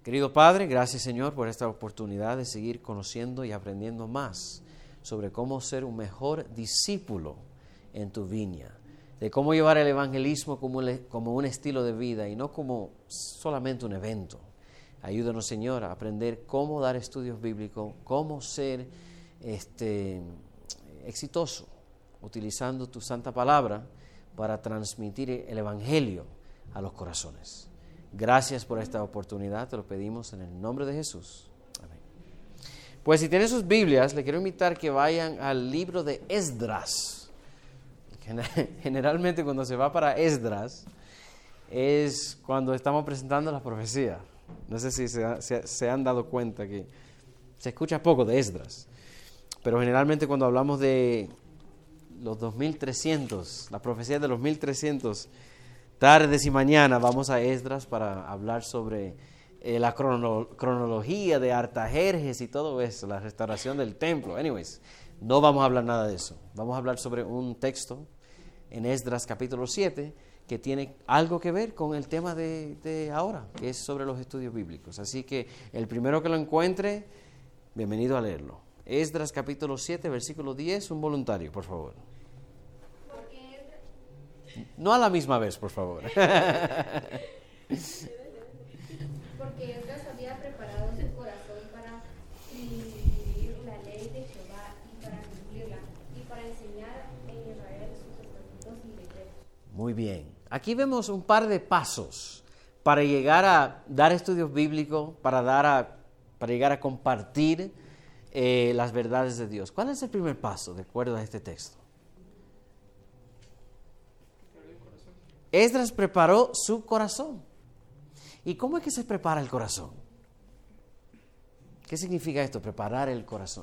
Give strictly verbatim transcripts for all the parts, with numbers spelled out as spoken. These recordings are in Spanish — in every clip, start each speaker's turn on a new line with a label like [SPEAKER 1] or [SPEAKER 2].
[SPEAKER 1] Querido Padre, gracias Señor por esta oportunidad de seguir conociendo y aprendiendo más sobre cómo ser un mejor discípulo en tu viña, de cómo llevar el evangelismo como, como un estilo de vida y no como solamente un evento. Ayúdanos, Señor, a aprender cómo dar estudios bíblicos, cómo ser este, exitoso, utilizando tu santa palabra para transmitir el evangelio a los corazones. Gracias por esta oportunidad, te lo pedimos en el nombre de Jesús. Amén. Pues si tienen sus Biblias, le quiero invitar que vayan al libro de Esdras. Generalmente cuando se va para Esdras es cuando estamos presentando las profecías. No sé si se, se, se han dado cuenta que se escucha poco de Esdras, pero generalmente cuando hablamos de los dos mil trescientos, la profecía de los mil trescientos tardes y mañana, vamos a Esdras para hablar sobre eh, la crono, cronología de Artajerjes y todo eso, la restauración del templo. Anyways, no vamos a hablar nada de eso. Vamos a hablar sobre un texto en Esdras capítulo siete que tiene algo que ver con el tema de, de ahora, que es sobre los estudios bíblicos. Así que el primero que lo encuentre, bienvenido a leerlo. Esdras capítulo siete, versículo diez, un voluntario, por favor. No a la misma vez, por favor.
[SPEAKER 2] Porque Esdras había preparado su corazón para vivir la ley de Jehová y para cumplirla, y para enseñar en Israel sus estatutos y decretos.
[SPEAKER 1] Muy bien. Aquí vemos un par de pasos para llegar a dar estudios bíblicos, para, dar a, para llegar a compartir eh, las verdades de Dios. ¿Cuál es el primer paso, de acuerdo a este texto? Esdras preparó su corazón. ¿Y cómo es que se prepara el corazón? ¿Qué significa esto, preparar el corazón?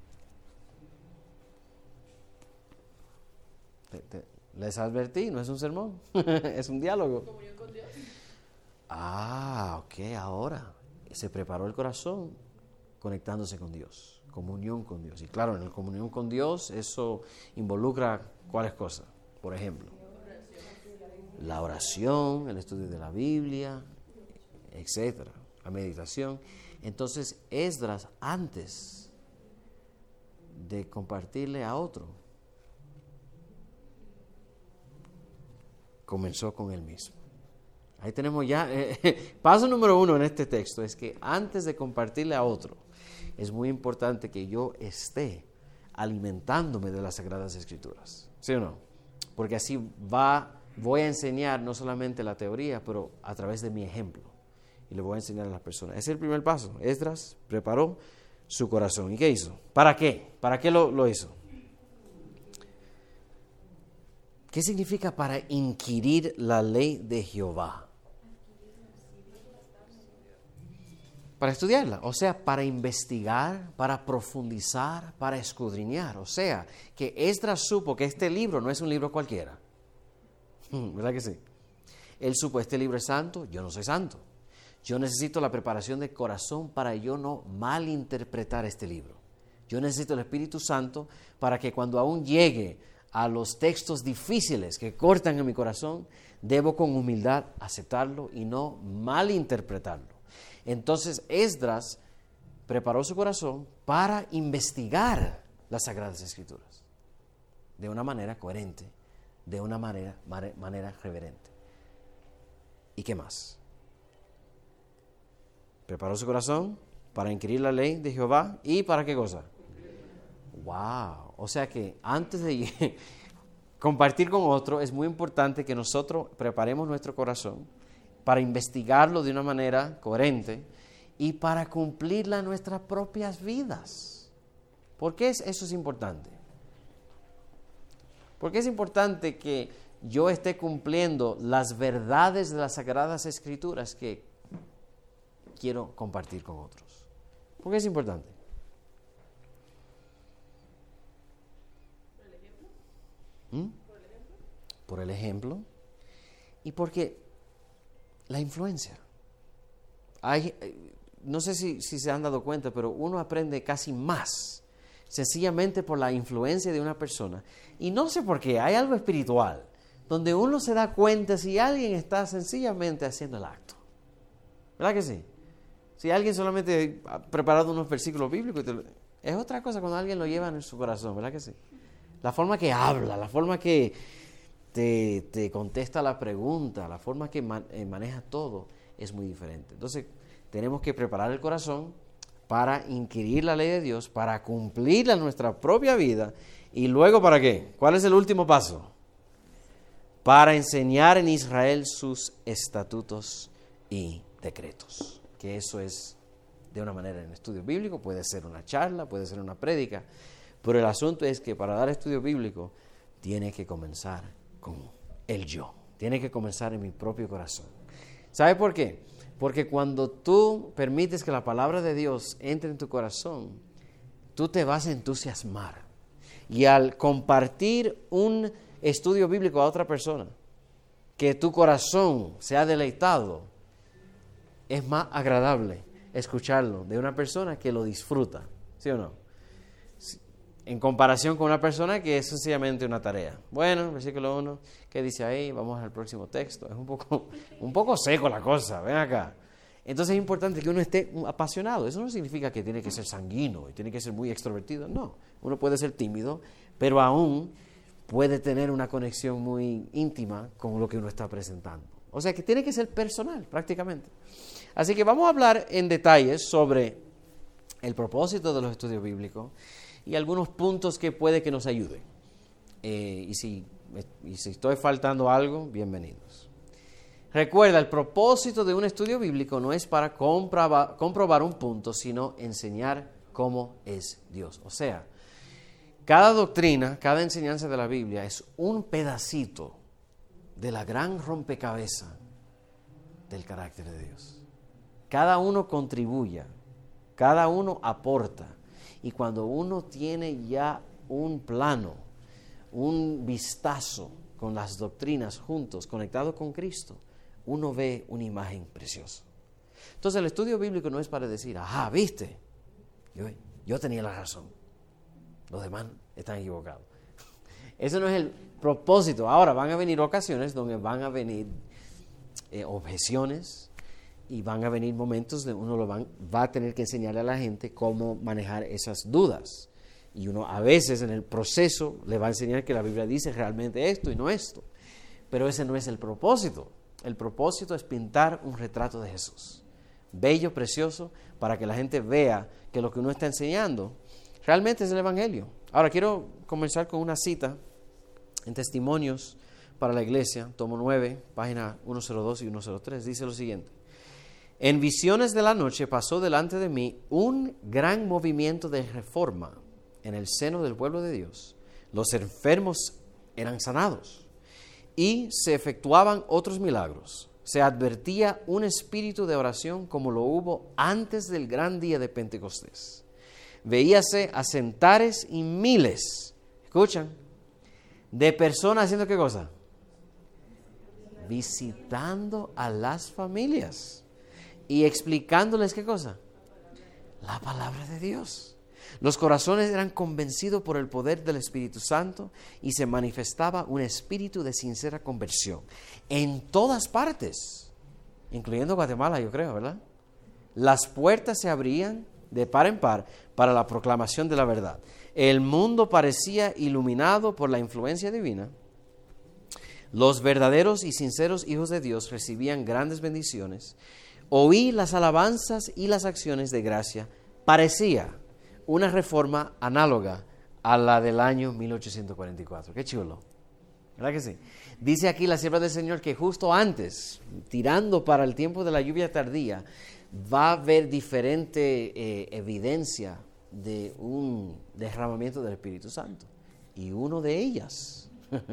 [SPEAKER 1] Te, te, les advertí, no es un sermón, es un diálogo.
[SPEAKER 3] Comunión con Dios.
[SPEAKER 1] Ah, ok, ahora se preparó el corazón conectándose con Dios, comunión con Dios. Y claro, en la comunión con Dios eso involucra cuáles cosas, por ejemplo. La oración, el estudio de la Biblia, etcétera, la meditación. Entonces, Esdras, antes de compartirle a otro, comenzó con él mismo. Ahí tenemos ya, eh, paso número uno en este texto, es que antes de compartirle a otro, es muy importante que yo esté alimentándome de las Sagradas Escrituras. ¿Sí o no? Porque así va... Voy a enseñar no solamente la teoría, pero a través de mi ejemplo. Y le voy a enseñar a las personas. Ese es el primer paso. Esdras preparó su corazón. ¿Y qué hizo? ¿Para qué? ¿Para qué lo, lo hizo? ¿Qué significa para inquirir la ley de Jehová? Para estudiarla. O sea, para investigar, para profundizar, para escudriñar. O sea, que Esdras supo que este libro no es un libro cualquiera. ¿Verdad que sí? Él supo, este libro es santo, yo no soy santo. Yo necesito la preparación del corazón para yo no malinterpretar este libro. Yo necesito el Espíritu Santo para que cuando aún llegue a los textos difíciles que cortan en mi corazón, debo con humildad aceptarlo y no malinterpretarlo. Entonces Esdras preparó su corazón para investigar las Sagradas Escrituras de una manera coherente, de una manera, manera reverente. ¿Y qué más? Preparó su corazón para inquirir la ley de Jehová. ¿Y para qué cosa? Wow. O sea que antes de compartir con otro, es muy importante que nosotros preparemos nuestro corazón para investigarlo de una manera coherente y para cumplirla en nuestras propias vidas. ¿Por qué eso es importante? Porque es importante que yo esté cumpliendo las verdades de las Sagradas Escrituras que quiero compartir con otros. ¿Por qué es importante?
[SPEAKER 3] ¿Por el ejemplo?
[SPEAKER 1] ¿Mm?
[SPEAKER 3] ¿Por el ejemplo?
[SPEAKER 1] Por el ejemplo. Y porque la influencia. Hay, no sé si, si se han dado cuenta, pero uno aprende casi más sencillamente por la influencia de una persona. Y no sé por qué, hay algo espiritual, donde uno se da cuenta si alguien está sencillamente haciendo el acto. ¿Verdad que sí? Si alguien solamente ha preparado unos versículos bíblicos, te lo, es otra cosa cuando alguien lo lleva en su corazón, ¿verdad que sí? La forma que habla, la forma que te, te contesta la pregunta, la forma que man, eh, maneja todo es muy diferente. Entonces, tenemos que preparar el corazón para inquirir la ley de Dios, para cumplirla en nuestra propia vida. ¿Y luego para qué? ¿Cuál es el último paso? Para enseñar en Israel sus estatutos y decretos. Que eso es de una manera en estudio bíblico, puede ser una charla, puede ser una prédica, pero el asunto es que para dar estudio bíblico tiene que comenzar con el yo, tiene que comenzar en mi propio corazón. ¿Sabe por qué? Porque cuando tú permites que la palabra de Dios entre en tu corazón, tú te vas a entusiasmar. Y al compartir un estudio bíblico a otra persona, que tu corazón se ha deleitado, es más agradable escucharlo de una persona que lo disfruta, ¿sí o no? En comparación con una persona que es sencillamente una tarea. Bueno, versículo uno, ¿qué dice ahí? Vamos al próximo texto. Es un poco, un poco seco la cosa, ven acá. Entonces es importante que uno esté apasionado. Eso no significa que tiene que ser sanguíneo y tiene que ser muy extrovertido. No, uno puede ser tímido, pero aún puede tener una conexión muy íntima con lo que uno está presentando. O sea que tiene que ser personal, prácticamente. Así que vamos a hablar en detalles sobre el propósito de los estudios bíblicos y algunos puntos que puede que nos ayuden. Eh, y, si, y si estoy faltando algo, bienvenidos. Recuerda, el propósito de un estudio bíblico no es para comprobar, comprobar un punto, sino enseñar cómo es Dios. O sea, cada doctrina, cada enseñanza de la Biblia es un pedacito de la gran rompecabezas del carácter de Dios. Cada uno contribuye, cada uno aporta. Y cuando uno tiene ya un plano, un vistazo con las doctrinas juntos, conectados con Cristo, uno ve una imagen preciosa. Entonces el estudio bíblico no es para decir, ajá, ¿viste? Yo, yo tenía la razón. Los demás están equivocados. Eso no es el propósito. Ahora van a venir ocasiones donde van a venir eh, objeciones y van a venir momentos donde uno lo van, va a tener que enseñarle a la gente cómo manejar esas dudas. Y uno a veces en el proceso le va a enseñar que la Biblia dice realmente esto y no esto. Pero ese no es el propósito. El propósito es pintar un retrato de Jesús. Bello, precioso, para que la gente vea que lo que uno está enseñando realmente es el Evangelio. Ahora quiero comenzar con una cita en Testimonios para la Iglesia, tomo nueve, página ciento dos y ciento tres. Dice lo siguiente: en visiones de la noche pasó delante de mí un gran movimiento de reforma en el seno del pueblo de Dios. Los enfermos eran sanados y se efectuaban otros milagros. Se advertía un espíritu de oración como lo hubo antes del gran día de Pentecostés. Veíase a centenares y miles, escuchan, de personas haciendo ¿qué cosa? Visitando a las familias y explicándoles ¿qué cosa? La palabra de Dios. Los corazones eran convencidos por el poder del Espíritu Santo y se manifestaba un espíritu de sincera conversión en todas partes, incluyendo Guatemala, yo creo, ¿verdad? Las puertas se abrían de par en par para la proclamación de la verdad. El mundo parecía iluminado por la influencia divina. Los verdaderos y sinceros hijos de Dios recibían grandes bendiciones. Oí las alabanzas y las acciones de gracia. Parecía una reforma análoga a la del año mil ochocientos cuarenta y cuatro. Qué chulo, ¿verdad que sí? Dice aquí la sierva del Señor que justo antes, tirando para el tiempo de la lluvia tardía, va a haber diferente eh, evidencia de un derramamiento del Espíritu Santo. Y uno de ellas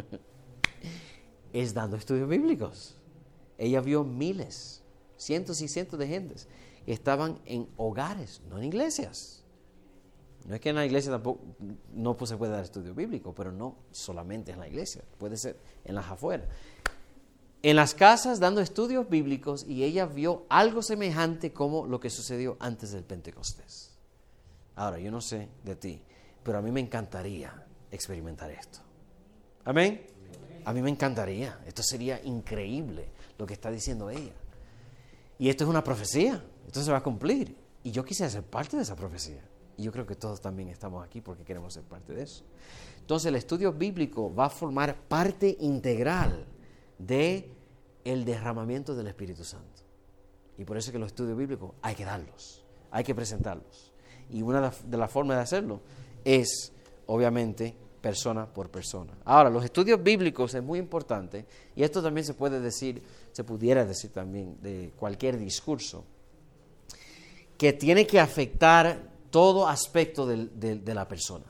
[SPEAKER 1] es dando estudios bíblicos. Ella vio miles, cientos y cientos de gentes que estaban en hogares, no en iglesias. No es que en la iglesia tampoco no se puede dar estudio bíblico, pero no solamente en la iglesia, puede ser en las afueras. En las casas dando estudios bíblicos, y ella vio algo semejante como lo que sucedió antes del Pentecostés. Ahora, yo no sé de ti, pero a mí me encantaría experimentar esto. ¿Amén? A mí me encantaría. Esto sería increíble lo que está diciendo ella. Y esto es una profecía. Esto entonces va a cumplir. Y yo quisiera ser parte de esa profecía. Y yo creo que todos también estamos aquí porque queremos ser parte de eso. Entonces el estudio bíblico va a formar parte integral de el derramamiento del Espíritu Santo. Y por eso es que los estudios bíblicos hay que darlos, hay que presentarlos. Y una de las formas de hacerlo es, obviamente, persona por persona. Ahora, los estudios bíblicos es muy importante, y esto también se puede decir, se pudiera decir también de cualquier discurso, que tiene que afectar todo aspecto del, de, de la persona.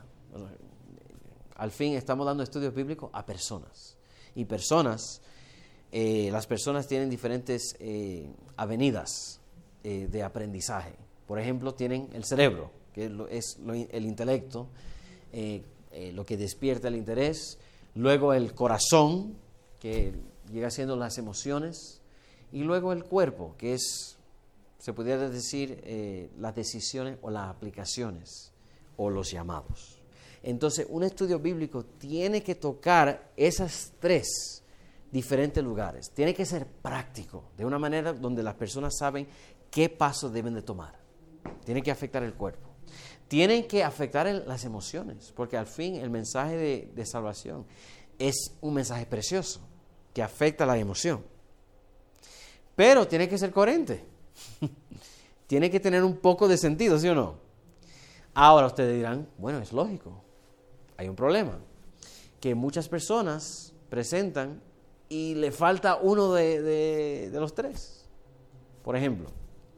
[SPEAKER 1] Al fin estamos dando estudios bíblicos a personas. Y personas, eh, las personas tienen diferentes eh, avenidas eh, de aprendizaje. Por ejemplo, tienen el cerebro, que es, lo, es lo, el intelecto, eh, eh, lo que despierta el interés. Luego el corazón, que llega siendo las emociones. Y luego el cuerpo, que es, se pudiera decir, eh, las decisiones o las aplicaciones o los llamados. Entonces, un estudio bíblico tiene que tocar esas tres diferentes lugares. Tiene que ser práctico, de una manera donde las personas saben qué pasos deben de tomar. Tiene que afectar el cuerpo. Tienen que afectar el, las emociones, porque al fin el mensaje de, de salvación es un mensaje precioso que afecta la emoción. Pero tiene que ser coherente. Tiene que tener un poco de sentido, ¿sí o no? Ahora ustedes dirán, bueno, es lógico. Hay un problema, que muchas personas presentan y le falta uno de, de, de los tres. Por ejemplo,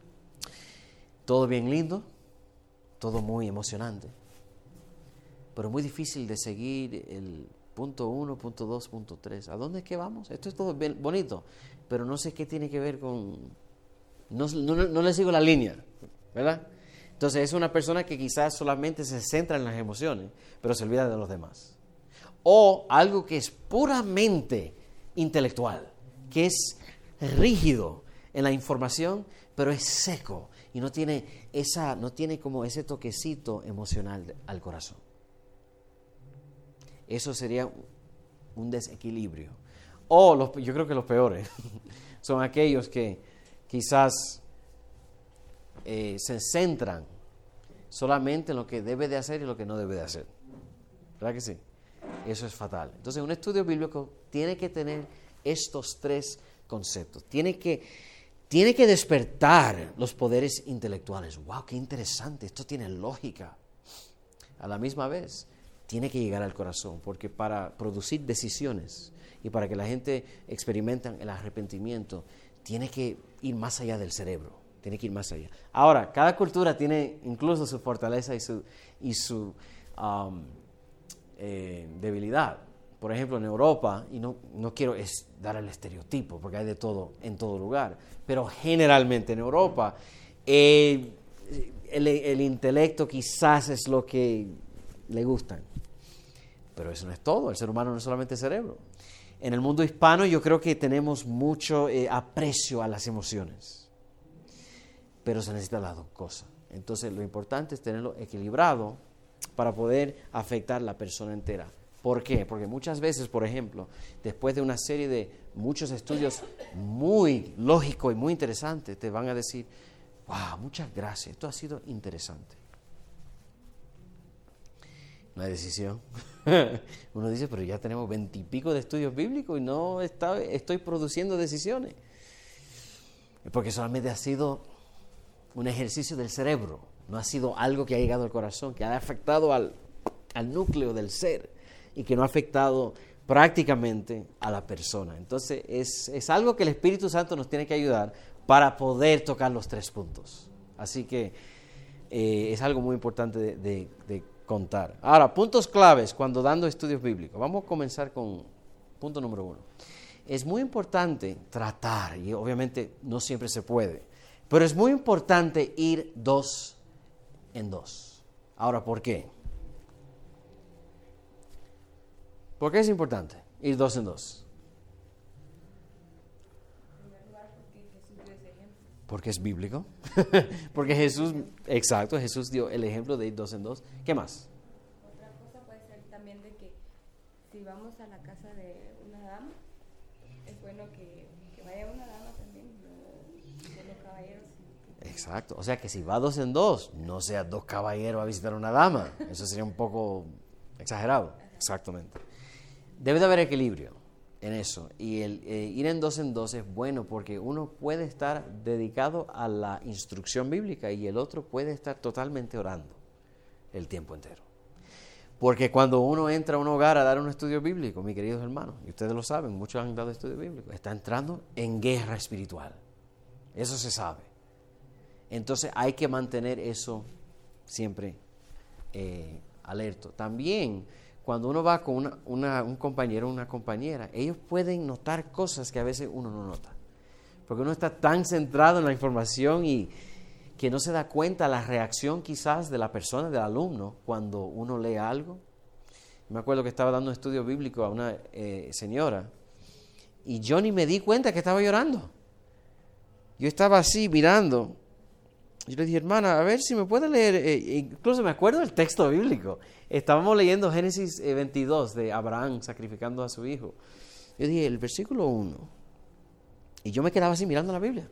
[SPEAKER 1] todo bien lindo, todo muy emocionante, pero muy difícil de seguir el punto uno, punto dos, punto tres. ¿A dónde es que vamos? Esto es todo bien bonito, pero no sé qué tiene que ver con... No, no, no le sigo la línea, ¿verdad? Entonces es una persona que quizás solamente se centra en las emociones, pero se olvida de los demás. O algo que es puramente intelectual, que es rígido en la información, pero es seco y no tiene esa, no tiene como ese toquecito emocional al corazón. Eso sería un desequilibrio. O los, yo creo que los peores son aquellos que quizás eh, se centran solamente en lo que debe de hacer y lo que no debe de hacer. ¿Verdad que sí? Eso es fatal. Entonces, un estudio bíblico tiene que tener estos tres conceptos. Tiene que, tiene que despertar los poderes intelectuales. ¡Wow! ¡Qué interesante! Esto tiene lógica. A la misma vez, tiene que llegar al corazón, porque para producir decisiones y para que la gente experimente el arrepentimiento, tiene que ir más allá del cerebro. Tiene que ir más allá. Ahora, cada cultura tiene incluso su fortaleza y su, y su um, eh, debilidad. Por ejemplo, en Europa, y no, no quiero es dar el estereotipo, porque hay de todo en todo lugar, pero generalmente en Europa, eh, el, el intelecto quizás es lo que le gustan. Pero eso no es todo. El ser humano no es solamente cerebro. En el mundo hispano yo creo que tenemos mucho eh, aprecio a las emociones. Pero se necesitan las dos cosas. Entonces lo importante es tenerlo equilibrado para poder afectar la persona entera. ¿Por qué? Porque muchas veces, por ejemplo, después de una serie de muchos estudios muy lógicos y muy interesantes, te van a decir, wow, muchas gracias, esto ha sido interesante. Una decisión. Uno dice, pero ya tenemos veintipico de estudios bíblicos y no está, estoy produciendo decisiones. Porque solamente ha sido un ejercicio del cerebro, no ha sido algo que ha llegado al corazón, que ha afectado al, al núcleo del ser y que no ha afectado prácticamente a la persona. Entonces es, es algo que el Espíritu Santo nos tiene que ayudar para poder tocar los tres puntos. Así que eh, es algo muy importante de, de, de contar. Ahora, puntos claves cuando dando estudios bíblicos. Vamos a comenzar con punto número uno. Es muy importante tratar, y obviamente no siempre se puede, pero es muy importante ir dos en dos. Ahora, ¿por qué? ¿Por qué es importante ir dos en dos?
[SPEAKER 3] En primer lugar, porque Jesús dio ese ejemplo.
[SPEAKER 1] Porque es bíblico. Porque Jesús, exacto, Jesús dio el ejemplo de ir dos en dos. ¿Qué más?
[SPEAKER 3] Otra cosa puede ser también de que si vamos a la casa de una dama, es bueno que, que vaya una dama también, no solo caballeros.
[SPEAKER 1] Exacto. O sea que si va dos en dos, no sea dos caballeros a visitar a una dama. Eso sería un poco exagerado. Exactamente. Debe de haber equilibrio en eso. Y el eh, ir en dos en dos es bueno porque uno puede estar dedicado a la instrucción bíblica y el otro puede estar totalmente orando el tiempo entero. Porque cuando uno entra a un hogar a dar un estudio bíblico, mis queridos hermanos, y ustedes lo saben, muchos han dado estudio bíblico, está entrando en guerra espiritual. Eso se sabe. Entonces hay que mantener eso siempre eh, alerto. También cuando uno va con una, una, un compañero o una compañera, ellos pueden notar cosas que a veces uno no nota. Porque uno está tan centrado en la información y que no se da cuenta la reacción quizás de la persona, del alumno, cuando uno lee algo. Me acuerdo que estaba dando un estudio bíblico a una eh, señora y yo ni me di cuenta que estaba llorando. Yo estaba así mirando. Yo le dije, hermana, a ver si me puede leer, eh, incluso me acuerdo del texto bíblico. Estábamos leyendo Génesis eh, veintidós de Abraham sacrificando a su hijo. Yo dije, el versículo uno. Y yo me quedaba así mirando la Biblia.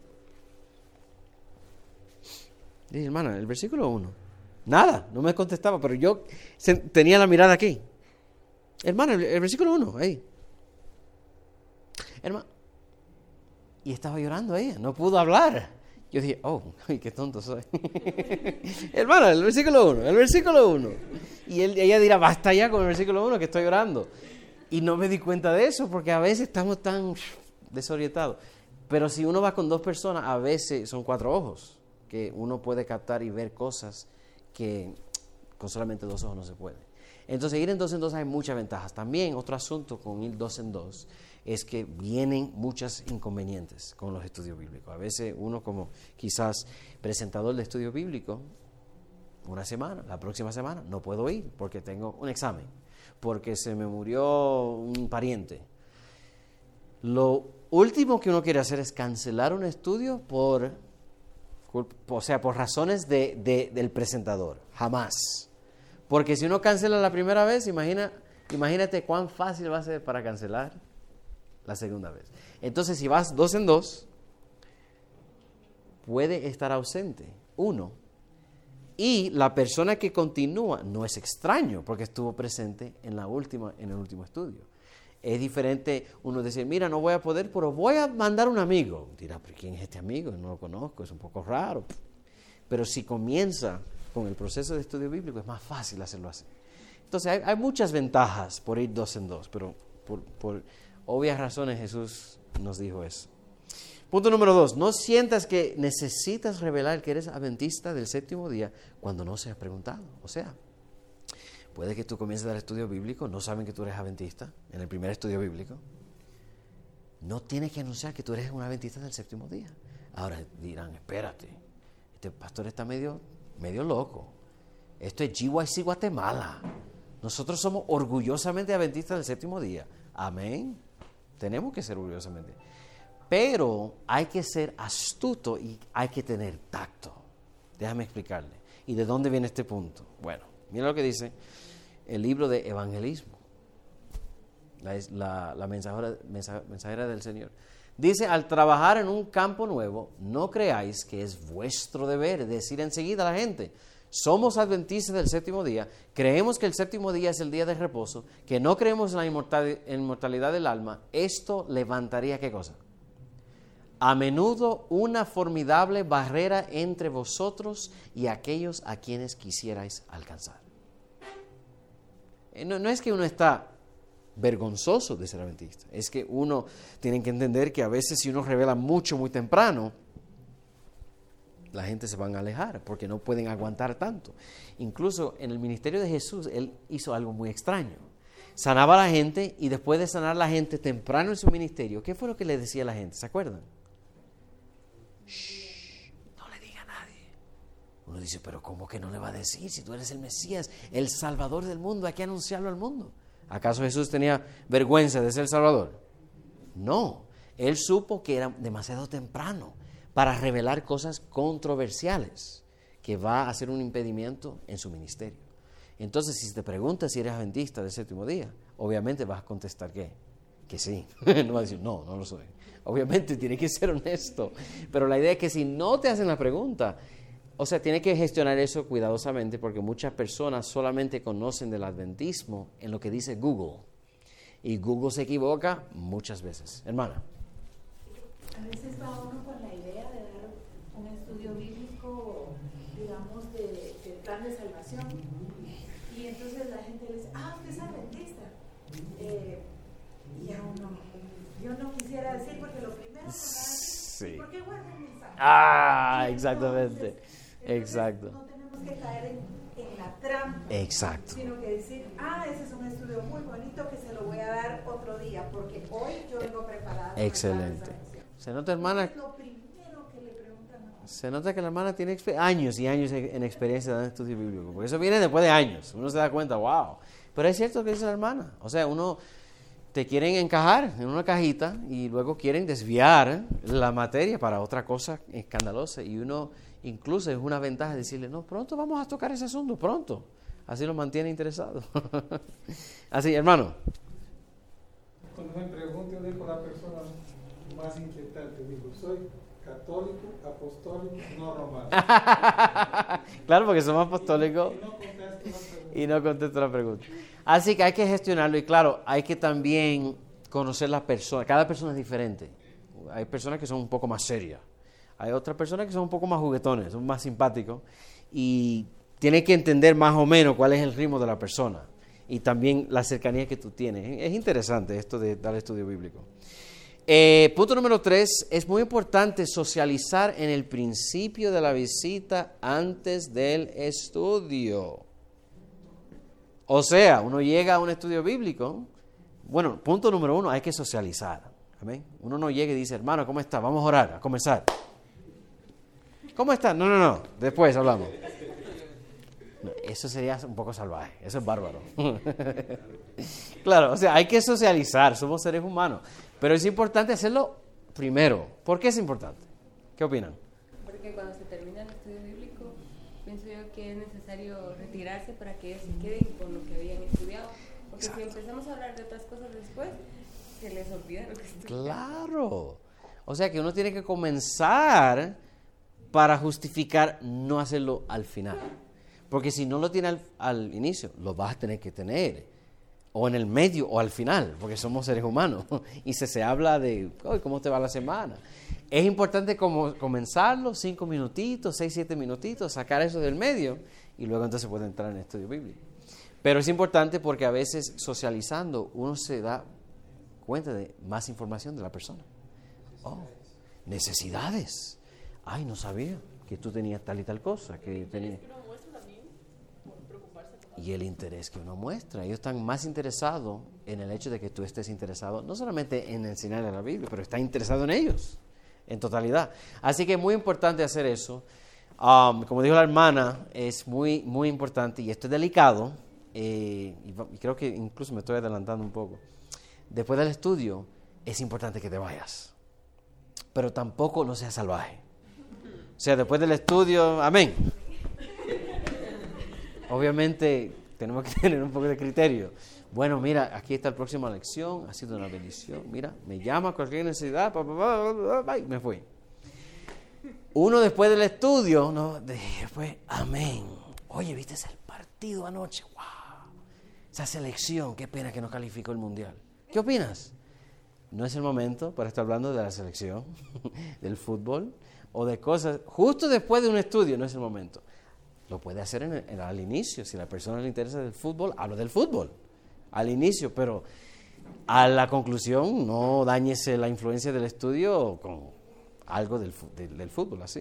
[SPEAKER 1] Le dije, hermana, el versículo uno. Nada, no me contestaba, pero yo se, tenía la mirada aquí. Hermana, el, el versículo uno, ahí. Hermana. Y estaba llorando ella, no pudo hablar. Yo dije, oh, ay, qué tonto soy. Hermana, el versículo uno, el versículo uno. Y él, ella dirá, basta ya con el versículo uno que estoy orando. Y no me di cuenta de eso porque a veces estamos tan desorientados. Pero si uno va con dos personas, a veces son cuatro ojos, que uno puede captar y ver cosas que con solamente dos ojos no se puede. Entonces, ir en dos en dos hay muchas ventajas. También otro asunto con ir dos en dos es que vienen muchos inconvenientes con los estudios bíblicos. A veces uno como quizás presentador de estudio bíblico, una semana, la próxima semana no puedo ir porque tengo un examen, porque se me murió un pariente. Lo último que uno quiere hacer es cancelar un estudio por, o sea, por razones de, de, del presentador. Jamás. Porque si uno cancela la primera vez, imagina, imagínate cuán fácil va a ser para cancelar la segunda vez. Entonces, si vas dos en dos, puede estar ausente uno. Y la persona que continúa no es extraño, porque estuvo presente en la última, en el último estudio. Es diferente uno decir, mira, no voy a poder, pero voy a mandar un amigo. Dirá, pero ¿quién es este amigo? No lo conozco, es un poco raro. Pero si comienza con el proceso de estudio bíblico, es más fácil hacerlo así. Entonces, hay, hay muchas ventajas por ir dos en dos, pero por, por obvias razones Jesús nos dijo eso. Punto número dos, no sientas que necesitas revelar que eres adventista del séptimo día cuando no se has preguntado. O sea, puede que tú comiences a dar estudio bíblico, no saben que tú eres adventista en el primer estudio bíblico. No tienes que anunciar que tú eres un adventista del séptimo día. Ahora dirán, espérate, este pastor está medio, medio loco. Esto es G Y C Guatemala. Nosotros somos orgullosamente adventistas del séptimo día. Amén. Tenemos que ser orgullosamente. Pero hay que ser astuto y hay que tener tacto. Déjame explicarle. ¿Y de dónde viene este punto? Bueno, mira lo que dice el libro de Evangelismo. La, la, la mensajera, mensajera del Señor. Dice, al trabajar en un campo nuevo, no creáis que es vuestro deber decir enseguida a la gente, somos adventistas del séptimo día, creemos que el séptimo día es el día de reposo, que no creemos en la inmortal, inmortalidad del alma. Esto levantaría, ¿qué cosa? A menudo una formidable barrera entre vosotros y aquellos a quienes quisierais alcanzar. No, no es que uno está vergonzoso de ser adventista, es que uno tiene que entender que a veces si uno revela mucho muy temprano, la gente se van a alejar porque no pueden aguantar tanto. Incluso en el ministerio de Jesús, Él hizo algo muy extraño. Sanaba a la gente y después de sanar a la gente temprano en su ministerio, ¿qué fue lo que le decía a la gente? ¿Se acuerdan? Shh, no le diga a nadie. Uno dice, pero ¿cómo que no le va a decir? Si tú eres el Mesías, el Salvador del mundo, hay que anunciarlo al mundo. ¿Acaso Jesús tenía vergüenza de ser el Salvador? No, Él supo que era demasiado temprano para revelar cosas controversiales que va a ser un impedimento en su ministerio. Entonces, si te preguntas si eres adventista del séptimo día, obviamente vas a contestar ¿qué? Que sí. No vas a decir, no, no lo soy. Obviamente tiene que ser honesto. Pero la idea es que si no te hacen la pregunta, o sea, tiene que gestionar eso cuidadosamente porque muchas personas solamente conocen del adventismo en lo que dice Google. Y Google se equivoca muchas veces. Hermana.
[SPEAKER 4] A veces va uno con la idea de dar un estudio bíblico, digamos, de, de plan de salvación. Y entonces la gente le dice, ah, usted es adventista. Eh, y a uno, yo no quisiera decir porque lo primero que
[SPEAKER 1] Sí.
[SPEAKER 4] ¿por qué guardan mensaje?
[SPEAKER 1] Ah, exactamente.
[SPEAKER 4] Entonces,
[SPEAKER 1] Exacto.
[SPEAKER 4] No tenemos que caer en, en la trampa.
[SPEAKER 1] Exacto.
[SPEAKER 4] Sino que decir, ah, ese es un estudio muy bonito que se lo voy a dar otro día, porque hoy yo vengo preparada.
[SPEAKER 1] Excelente. Se nota, hermana,
[SPEAKER 4] Es lo primero que le preguntan a uno.
[SPEAKER 1] se nota que la hermana tiene exper- años y años en experiencia dando estudio bíblico. Porque eso viene después de años. Uno se da cuenta, wow. Pero es cierto lo que dice la hermana. O sea, uno te quieren encajar en una cajita y luego quieren desviar la materia para otra cosa escandalosa. Y uno, incluso es una ventaja decirle, no, pronto vamos a tocar ese asunto, pronto. Así lo mantiene interesado. Así, hermano.
[SPEAKER 5] Cuando me pregunto, yo digo a la persona más inquietante, digo, soy católico, apostólico, no romano.
[SPEAKER 1] Claro, porque somos apostólicos
[SPEAKER 5] Y no contesto la pregunta.
[SPEAKER 1] y no contesto la pregunta. Así que hay que gestionarlo y claro, hay que también conocer las personas. Cada persona es diferente. Hay personas que son un poco más serias. Hay otras personas que son un poco más juguetones, son más simpáticos. Y tienes que entender más o menos cuál es el ritmo de la persona. Y también la cercanía que tú tienes. Es interesante esto de dar estudio bíblico. Eh, punto número tres, es muy importante socializar en el principio de la visita antes del estudio. O sea, uno llega a un estudio bíblico, bueno, punto número uno, hay que socializar. ¿Amén? Uno no llega y dice, hermano, ¿cómo está? Vamos a orar, a comenzar. ¿Cómo está? No, no, no, después hablamos. No, eso sería un poco salvaje, eso es bárbaro. Claro, o sea, hay que socializar, somos seres humanos. Pero es importante hacerlo primero. ¿Por qué es importante? ¿Qué opinan?
[SPEAKER 3] Porque cuando se termina el estudio bíblico, pienso yo que es necesario retirarse para que ellos se queden con lo que habían estudiado. Porque
[SPEAKER 1] Exacto.
[SPEAKER 3] si empezamos a hablar de otras cosas después, se les olvida lo que estudiaron.
[SPEAKER 1] Claro. O sea que uno tiene que comenzar para justificar no hacerlo al final. Porque si no lo tiene al, al inicio, lo vas a tener que tener. O en el medio o al final, porque somos seres humanos. Y se, se habla de, oh, ¿cómo te va la semana? Es importante como comenzarlo, cinco minutitos, seis, siete minutitos, sacar eso del medio y luego entonces puede entrar en el estudio bíblico. Pero es importante porque a veces socializando uno se da cuenta de más información de la persona. Oh, necesidades. Ay, no sabía que tú tenías tal y tal cosa. Que tenías... Y el interés que uno muestra. Ellos están más interesados en el hecho de que tú estés interesado, no solamente en enseñarle la Biblia, pero está interesado en ellos, en totalidad. Así que es muy importante hacer eso. Um, como dijo la hermana, es muy, muy importante y esto es delicado. Eh, y, y creo que incluso me estoy adelantando un poco. Después del estudio, es importante que te vayas. Pero tampoco no seas salvaje. O sea, después del estudio, amén. Obviamente tenemos que tener un poco de criterio. Bueno, mira, aquí está la próxima lección, ha sido una bendición. Mira, me llama cualquier necesidad, pa, pa, pa, pa, pa, y me fui. Uno después del estudio, no, después, amén. Oye, ¿viste el partido anoche? ¡Wow! Esa selección, qué pena que no calificó el mundial. ¿Qué opinas? No es el momento para estar hablando de la selección, del fútbol o de cosas. Justo después de un estudio no es el momento. Lo puede hacer en el, en, al inicio. Si a la persona le interesa del fútbol, habla del fútbol. Al inicio, pero a la conclusión no dañes la influencia del estudio con algo del, del, del fútbol, así.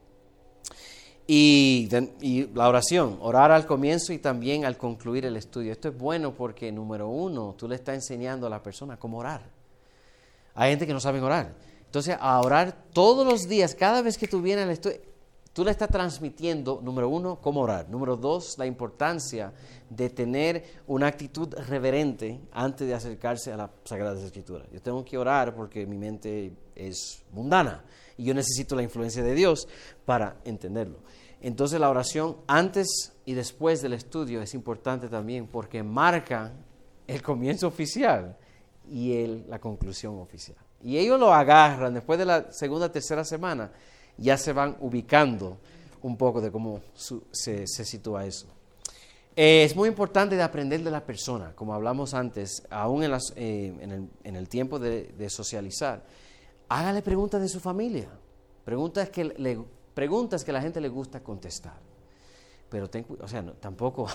[SPEAKER 1] Y, y la oración, orar al comienzo y también al concluir el estudio. Esto es bueno porque, número uno, tú le estás enseñando a la persona cómo orar. Hay gente que no sabe orar. Entonces, a orar todos los días, cada vez que tú vienes al estudio, tú le estás transmitiendo, número uno, cómo orar. Número dos, la importancia de tener una actitud reverente antes de acercarse a las Sagradas Escrituras. Yo tengo que orar porque mi mente es mundana y yo necesito la influencia de Dios para entenderlo. Entonces la oración antes y después del estudio es importante también porque marca el comienzo oficial y el, la conclusión oficial. Y ellos lo agarran después de la segunda, tercera semana, ya se van ubicando un poco de cómo su, se, se sitúa eso. Eh, es muy importante de aprender de la persona, como hablamos antes, aún en, las, eh, en, el, en el tiempo de, de socializar. Hágale preguntas de su familia, preguntas que, le, preguntas que a la gente le gusta contestar. Pero ten, o sea, no, tampoco...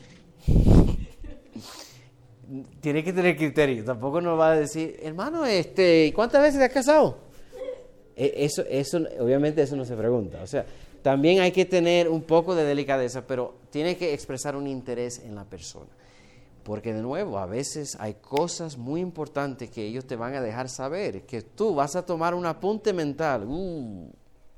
[SPEAKER 1] Tiene que tener criterio, tampoco nos va a decir, hermano, este, ¿cuántas veces te has casado? Eso, eso, obviamente eso no se pregunta, o sea, también hay que tener un poco de delicadeza, pero tiene que expresar un interés en la persona, porque de nuevo, a veces hay cosas muy importantes que ellos te van a dejar saber, que tú vas a tomar un apunte mental, uh,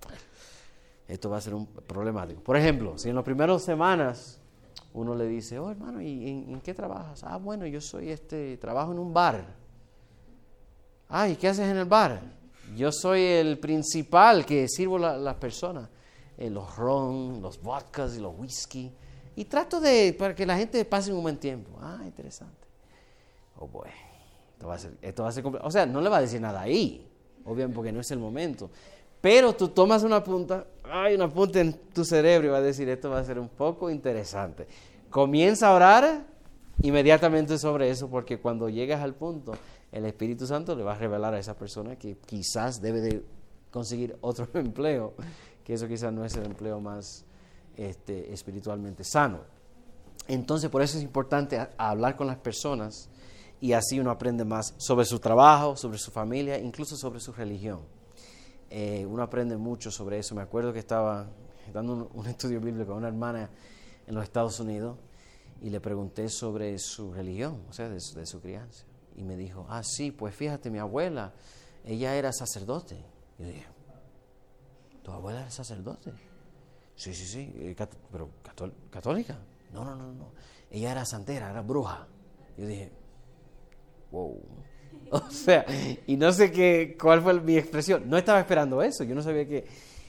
[SPEAKER 1] esto va a ser un problemático. Por ejemplo, si en las primeras semanas uno le dice, oh hermano, ¿y en, en qué trabajas? Ah, bueno, yo soy este, trabajo en un bar. Ah, ¿y qué haces en el bar? Yo soy el principal que sirvo a la, las personas, eh, los ron, los vodkas y los whisky, y trato de, para que la gente pase un buen tiempo. Ah, interesante. Oh, boy, esto va a ser, esto va a ser compl- o sea, no le va a decir nada ahí, obviamente porque no es el momento, pero tú tomas una punta, hay una punta en tu cerebro y va a decir, esto va a ser un poco interesante. Comienza a orar inmediatamente sobre eso, porque cuando llegas al punto, el Espíritu Santo le va a revelar a esa persona que quizás debe de conseguir otro empleo, que eso quizás no es el empleo más este, espiritualmente sano. Entonces, por eso es importante a, a hablar con las personas, y así uno aprende más sobre su trabajo, sobre su familia, incluso sobre su religión. Eh, uno aprende mucho sobre eso. Me acuerdo que estaba dando un, un estudio bíblico a una hermana en los Estados Unidos y le pregunté sobre su religión, o sea, de su, de su crianza. Y me dijo, ah, sí, pues fíjate, mi abuela, ella era sacerdote. Y yo dije, ¿tu abuela era sacerdote? Sí, sí, sí, eh, cat- pero cató- católica. No, no, no, no. Ella era santera, era bruja. Yo dije, wow. O sea, y no sé qué, cuál fue mi expresión. No estaba esperando eso. Yo no sabía que...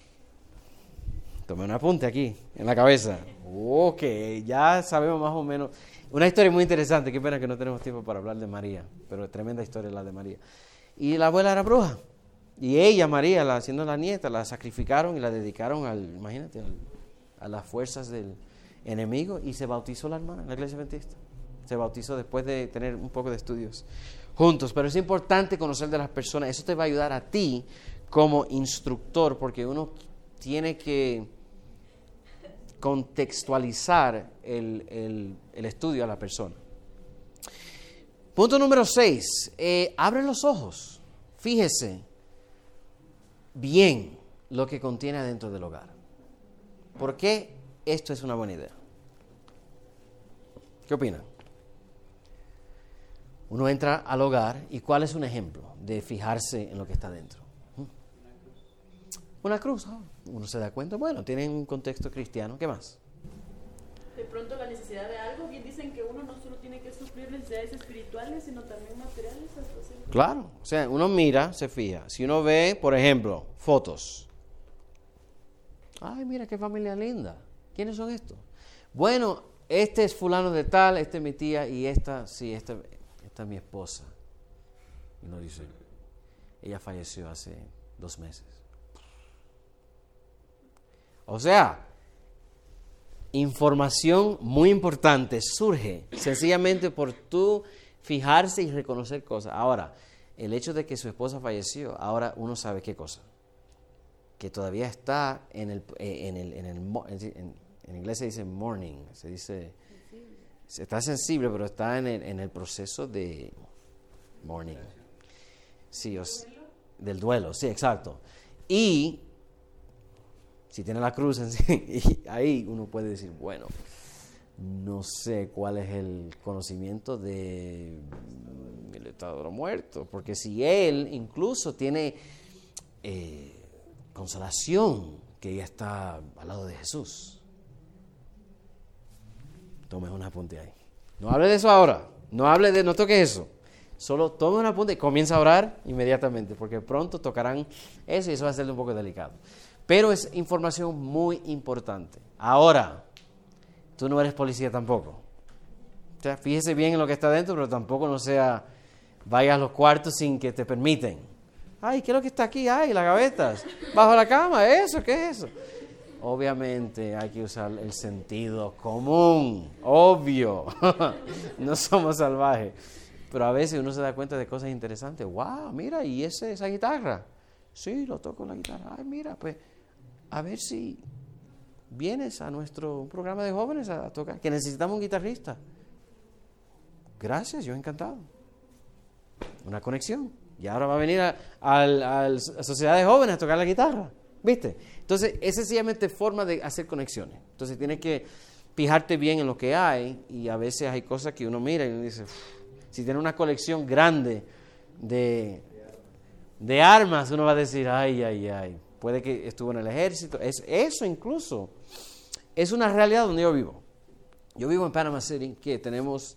[SPEAKER 1] Tomé un apunte aquí, en la cabeza. Ok, ya sabemos más o menos. Una historia muy interesante. Qué pena que no tenemos tiempo para hablar de María. Pero tremenda historia la de María. Y la abuela era bruja. Y ella, María, la, siendo la nieta, la sacrificaron y la dedicaron al, imagínate, al, a las fuerzas del enemigo. Y se bautizó la hermana en la iglesia adventista. Se bautizó después de tener un poco de estudios juntos. Pero es importante conocer de las personas. Eso te va a ayudar a ti como instructor, porque uno tiene que contextualizar el, el, el estudio a la persona. Punto número seis. Eh, abre los ojos. Fíjese bien lo que contiene adentro del hogar. ¿Por qué esto es una buena idea? ¿Qué opinan? Uno entra al hogar y ¿cuál es un ejemplo de fijarse en lo que está dentro? Una cruz. ¿No? Uno se da cuenta, bueno, tiene un contexto cristiano. ¿Qué más?
[SPEAKER 6] De pronto la necesidad de algo, bien dicen que uno no solo tiene que suplir necesidades espirituales, sino también materiales. Hasta cierto.
[SPEAKER 1] Claro, o sea, uno mira, se fija. Si uno ve, por ejemplo, fotos. Ay, mira qué familia linda. ¿Quiénes son estos? Bueno, este es fulano de tal, este es mi tía y esta, sí, esta, esta es mi esposa. Y uno dice, ella falleció hace dos meses. O sea, información muy importante surge sencillamente por tú fijarse y reconocer cosas. Ahora, el hecho de que su esposa falleció, ahora uno sabe qué cosa. Que todavía está en el, en el, en el, en, en inglés se dice mourning, se dice, sensible. Está sensible, pero está en el, en el proceso de mourning. Sí, os, del duelo, sí, exacto. Y si tiene la cruz en sí, ahí uno puede decir, bueno, no sé cuál es el conocimiento del estado de los muertos, porque si él incluso tiene eh, consolación que ella está al lado de Jesús, tome un apunte ahí. No hable de eso ahora, no hable de, no toque eso. Solo tome un apunte y comienza a orar inmediatamente, porque pronto tocarán eso y eso va a ser un poco delicado. Pero es información muy importante. Ahora, tú no eres policía tampoco. O sea, fíjese bien en lo que está dentro, pero tampoco no sea, vaya a los cuartos sin que te permiten. Ay, ¿qué es lo que está aquí? Ay, las gavetas. Bajo la cama, ¿eso? ¿Qué es eso? Obviamente hay que usar el sentido común, obvio. No somos salvajes. Pero a veces uno se da cuenta de cosas interesantes. ¡Wow! Mira, ¿y ese, esa guitarra? Sí, lo toco la guitarra. Ay, mira, pues, a ver si vienes a nuestro programa de jóvenes a tocar, que necesitamos un guitarrista. Gracias, yo encantado. Una conexión. Y ahora va a venir a, a, a la sociedad de jóvenes a tocar la guitarra. ¿Viste? Entonces, es sencillamente forma de hacer conexiones. Entonces, tienes que fijarte bien en lo que hay, y a veces hay cosas que uno mira y uno dice, si tiene una colección grande de, de armas, uno va a decir, ay, ay, ay, puede que estuvo en el ejército. Es, eso incluso es una realidad donde yo vivo. Yo vivo en Panama City, que tenemos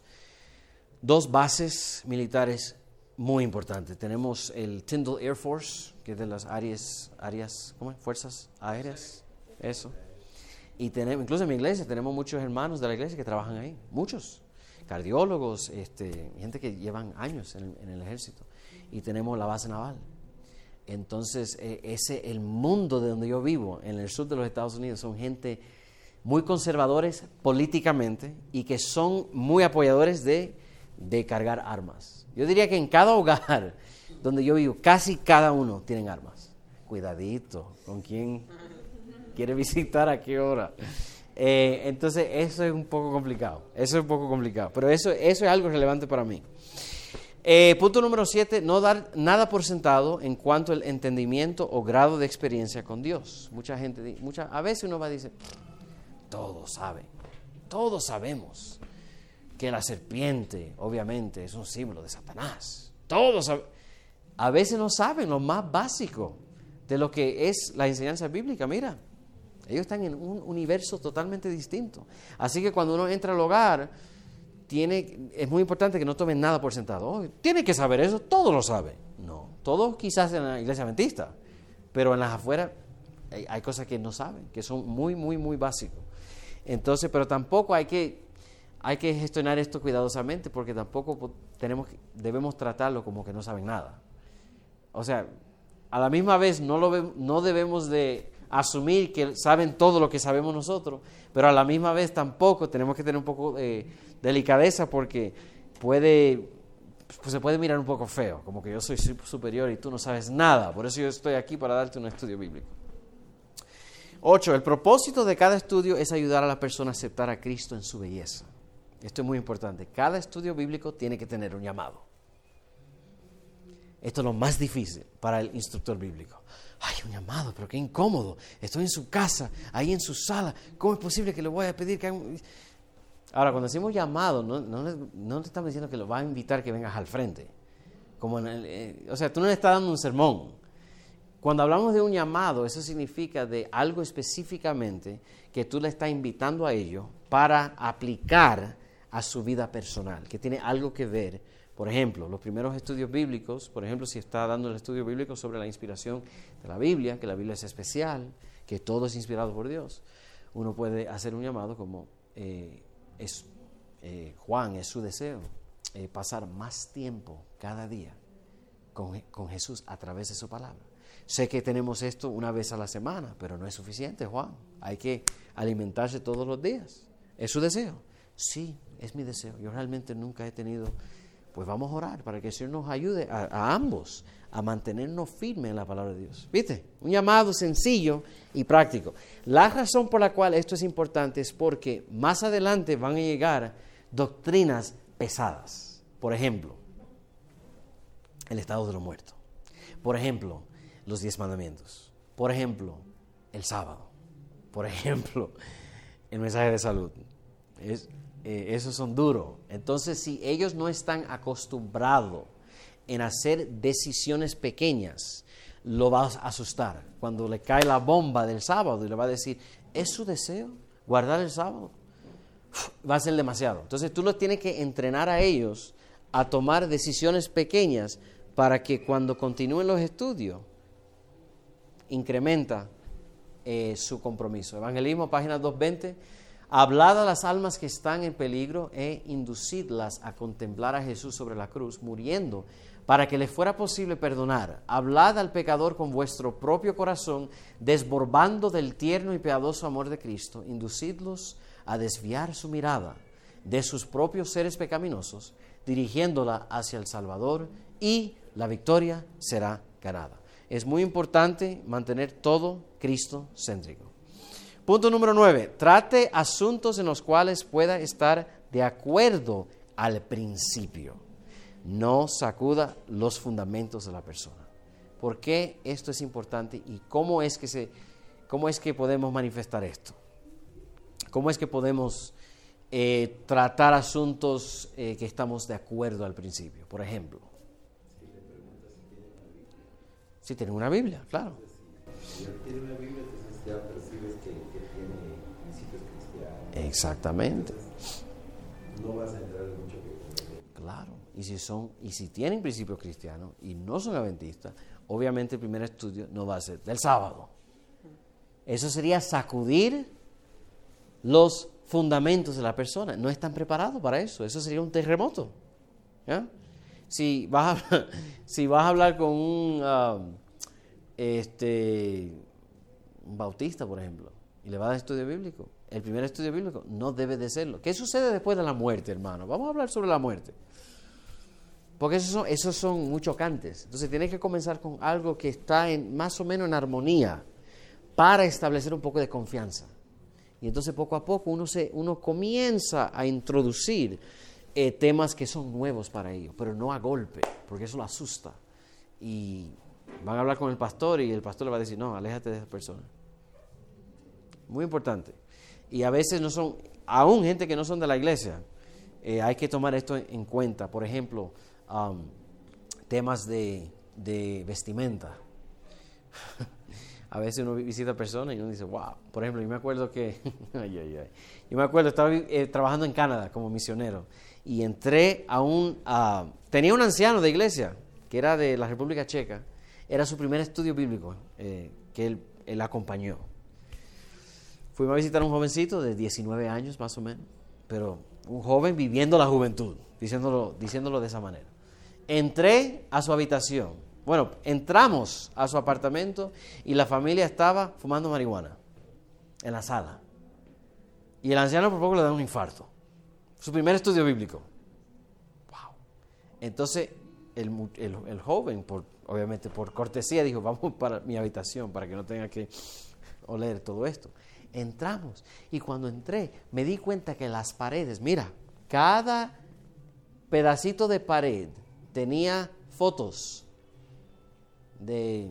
[SPEAKER 1] dos bases militares muy importantes. Tenemos el Tyndall Air Force, que es de las áreas, áreas ¿cómo es? Fuerzas aéreas, eso. Y tenemos, incluso en mi iglesia, tenemos muchos hermanos de la iglesia que trabajan ahí, muchos, cardiólogos, este, gente que llevan años en, en el ejército. Y tenemos la base naval. Entonces, eh, ese, el mundo de donde yo vivo, en el sur de los Estados Unidos, son gente muy conservadores políticamente y que son muy apoyadores de, de cargar armas. Yo diría que en cada hogar donde yo vivo, casi cada uno tienen armas. Cuidadito, ¿con quién quiere visitar a qué hora? Eh, entonces, eso es un poco complicado. Eso es un poco complicado. Pero eso, eso es algo relevante para mí. Eh, punto número siete, no dar nada por sentado en cuanto al entendimiento o grado de experiencia con Dios. Mucha gente, mucha, a veces uno va a decir, todos saben, todos sabemos que la serpiente, obviamente, es un símbolo de Satanás. Todos saben. A veces no saben lo más básico de lo que es la enseñanza bíblica. Mira, ellos están en un universo totalmente distinto. Así que cuando uno entra al hogar, tiene, es muy importante que no tomen nada por sentado. Oh, tiene que saber eso, todos lo saben. No, todos quizás en la iglesia adventista, pero en las afueras hay, hay cosas que no saben, que son muy, muy, muy básicos. Entonces, pero tampoco hay que, hay que gestionar esto cuidadosamente, porque tampoco tenemos, debemos tratarlo como que no saben nada. O sea, a la misma vez no, lo, no debemos de asumir que saben todo lo que sabemos nosotros, pero a la misma vez tampoco tenemos que tener un poco de delicadeza, porque puede, pues se puede mirar un poco feo, como que yo soy superior y tú no sabes nada. Por eso yo estoy aquí para darte un estudio bíblico. Ocho, el propósito de cada estudio es ayudar a la persona a aceptar a Cristo en su belleza. Esto es muy importante. Cada estudio bíblico tiene que tener un llamado. Esto es lo más difícil para el instructor bíblico. Ay, un llamado, pero qué incómodo. Estoy en su casa, ahí en su sala. ¿Cómo es posible que le voy a pedir que haga un... Ahora, cuando decimos llamado, no, no, no te estamos diciendo que lo va a invitar que vengas al frente. Como en el, eh, o sea, tú no le estás dando un sermón. Cuando hablamos de un llamado, eso significa de algo específicamente que tú le estás invitando a ellos para aplicar a su vida personal, que tiene algo que ver. Por ejemplo, los primeros estudios bíblicos, por ejemplo, si está dando el estudio bíblico sobre la inspiración de la Biblia, que la Biblia es especial, que todo es inspirado por Dios, uno puede hacer un llamado como eh, es, eh, Juan, es su deseo, eh, pasar más tiempo cada día con, con Jesús a través de su palabra. Sé que tenemos esto una vez a la semana, pero no es suficiente, Juan. Hay que alimentarse todos los días. ¿Es su deseo? Sí, es mi deseo. Yo realmente nunca he tenido... Pues vamos a orar para que el Señor nos ayude a, a ambos a mantenernos firmes en la palabra de Dios. ¿Viste? Un llamado sencillo y práctico. La razón por la cual esto es importante es porque más adelante van a llegar doctrinas pesadas. Por ejemplo, el estado de los muertos. Por ejemplo, los diez mandamientos. Por ejemplo, el sábado. Por ejemplo, el mensaje de salud. Es... Eh, esos son duros. Entonces, si ellos no están acostumbrados en hacer decisiones pequeñas, lo va a asustar. Cuando le cae la bomba del sábado y le va a decir, ¿es su deseo guardar el sábado? Va a ser demasiado. Entonces, tú los tienes que entrenar a ellos a tomar decisiones pequeñas para que cuando continúen los estudios, incrementa eh, su compromiso. Evangelismo, página doscientos veinte. Hablad a las almas que están en peligro e inducidlas a contemplar a Jesús sobre la cruz, muriendo para que les fuera posible perdonar, hablad al pecador con vuestro propio corazón, desbordando del tierno y piadoso amor de Cristo, inducidlos a desviar su mirada de sus propios seres pecaminosos, dirigiéndola hacia el Salvador, y la victoria será ganada. Es muy importante mantener todo Cristo-céntrico. Punto número nueve. Trate asuntos en los cuales pueda estar de acuerdo al principio. No sacuda los fundamentos de la persona. ¿Por qué esto es importante y cómo es que, se, cómo es que podemos manifestar esto? ¿Cómo es que podemos eh, tratar asuntos eh, que estamos de acuerdo al principio? Por ejemplo, si tienen una Biblia, claro.
[SPEAKER 7] Si él tiene una Biblia, entonces ya percibes que, que tiene principios cristianos.
[SPEAKER 1] Exactamente.
[SPEAKER 7] Entonces, no vas a entrar en mucho que...
[SPEAKER 1] Claro. Y si son, y si tienen principios cristianos y no son adventistas, obviamente el primer estudio no va a ser del sábado. Eso sería sacudir los fundamentos de la persona. No están preparados para eso. Eso sería un terremoto. ¿Ya? Si vas a, si vas a hablar con un, uh, este, un bautista, por ejemplo, y le va a dar estudio bíblico, el primer estudio bíblico no debe de serlo. ¿Qué sucede después de la muerte, hermano? Vamos a hablar sobre la muerte. Porque esos son, esos son muy chocantes. Entonces tienes que comenzar con algo que está en, más o menos en armonía para establecer un poco de confianza. Y entonces poco a poco uno, se, uno comienza a introducir eh, temas que son nuevos para ellos, pero no a golpe, porque eso lo asusta. Y van a hablar con el pastor y el pastor le va a decir, no, aléjate de esa persona. Muy importante. Y a veces no son, aún gente que no son de la iglesia, eh, hay que tomar esto en cuenta. Por ejemplo, Um, temas de, de vestimenta. A veces uno visita personas y uno dice, wow. Por ejemplo, yo me acuerdo que, ay, ay, ay. Yo me acuerdo, estaba eh, trabajando en Canadá como misionero y entré a un, uh, tenía un anciano de iglesia que era de la República Checa, era su primer estudio bíblico eh, que él, él acompañó. Fuimos a visitar a un jovencito de diecinueve años más o menos, pero un joven viviendo la juventud, diciéndolo, diciéndolo de esa manera. Entré a su habitación. Bueno, entramos a su apartamento y la familia estaba fumando marihuana en la sala. Y el anciano por poco le da un infarto. Su primer estudio bíblico. Wow. Entonces, el, el, el joven, por, obviamente por cortesía, dijo, vamos para mi habitación para que no tenga que oler todo esto. Entramos y cuando entré me di cuenta que las paredes, mira, cada pedacito de pared tenía fotos de,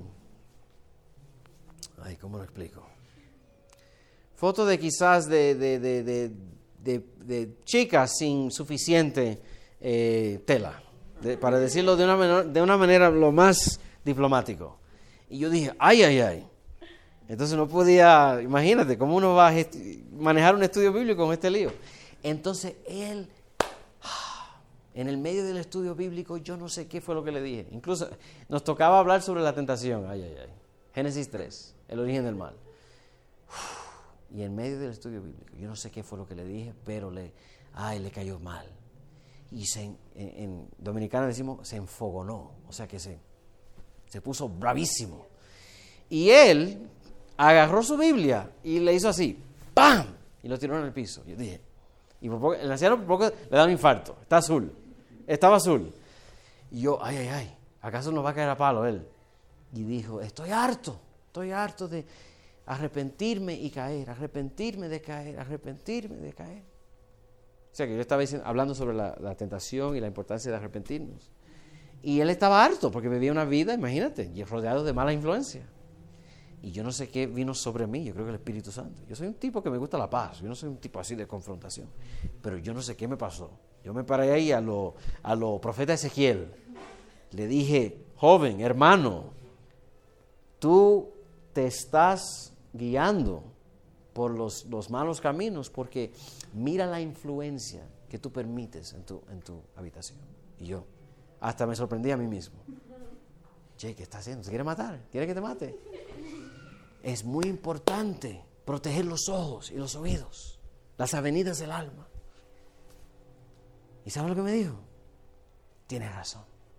[SPEAKER 1] ay, ¿cómo lo explico? Fotos de quizás de, de, de, de, de, de chicas sin suficiente eh, tela, de, para decirlo de una, menor, de una manera lo más diplomático. Y yo dije, ay, ay, ay. Entonces no podía, imagínate, ¿cómo uno va a gest- manejar un estudio bíblico con este lío? Entonces él... En el medio del estudio bíblico, yo no sé qué fue lo que le dije. Incluso nos tocaba hablar sobre la tentación. Ay, ay, ay. Génesis tres, el origen del mal. Uf, y en medio del estudio bíblico, yo no sé qué fue lo que le dije, pero le, ay, le cayó mal. Y se, en, en dominicana decimos, se enfogonó. O sea que se, se puso bravísimo. Y él agarró su Biblia y le hizo así, ¡pam! Y lo tiró en el piso. Yo dije, y por poco, el anciano por poco le da un infarto. Está azul. Estaba azul. Y yo, ay, ay, ay, ¿acaso nos va a caer a palo él? Y dijo, estoy harto, estoy harto de arrepentirme y caer, arrepentirme de caer, arrepentirme de caer. O sea que yo estaba diciendo, hablando sobre la, la tentación y la importancia de arrepentirnos. Y él estaba harto porque vivía una vida, imagínate, y rodeado de mala influencia. Y yo no sé qué vino sobre mí, yo creo que el Espíritu Santo. Yo soy un tipo que me gusta la paz, yo no soy un tipo así de confrontación. Pero yo no sé qué me pasó. Yo me paré ahí a lo, a lo profeta Ezequiel. Le dije, joven, hermano, tú te estás guiando por los, los malos caminos porque mira la influencia que tú permites en tu, en tu habitación. Y yo hasta me sorprendí a mí mismo. Che, ¿qué está haciendo? ¿Se quiere matar? ¿Quiere que te mate? Es muy importante proteger los ojos y los oídos, las avenidas del alma. ¿Y sabes lo que me dijo? Tienes razón.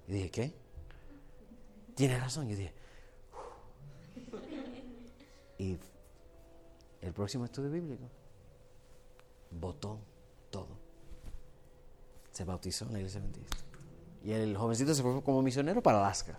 [SPEAKER 1] Y dije, ¿qué? Tiene razón. Yo dije, uf. Y el próximo estudio bíblico botó todo. Se bautizó en la iglesia adventista. Y el jovencito se fue como misionero para Alaska.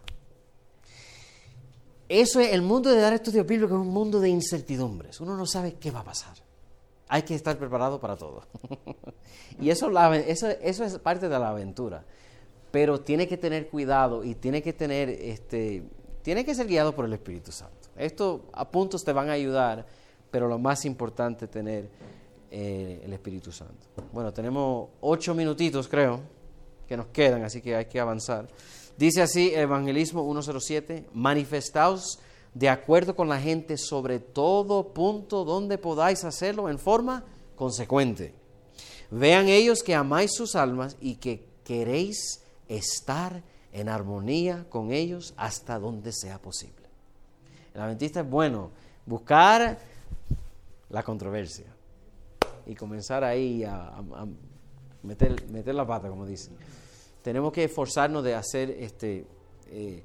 [SPEAKER 1] Eso es el mundo de dar estudios bíblicos, es un mundo de incertidumbres. Uno no sabe qué va a pasar. Hay que estar preparado para todo. Y eso, la, eso, eso es parte de la aventura. Pero tiene que tener cuidado y tiene que tener, este, tiene que ser guiado por el Espíritu Santo. Estos a puntos te van a ayudar, pero lo más importante es tener eh, el Espíritu Santo. Bueno, tenemos ocho minutitos, creo, que nos quedan, así que hay que avanzar. Dice así, Evangelismo uno cero siete, manifestaos de acuerdo con la gente sobre todo punto donde podáis hacerlo en forma consecuente. Vean ellos que amáis sus almas y que queréis estar en armonía con ellos hasta donde sea posible. El adventista es bueno buscar la controversia y comenzar ahí a, a, a meter, meter la pata, como dicen. Tenemos que esforzarnos de hacer este, eh,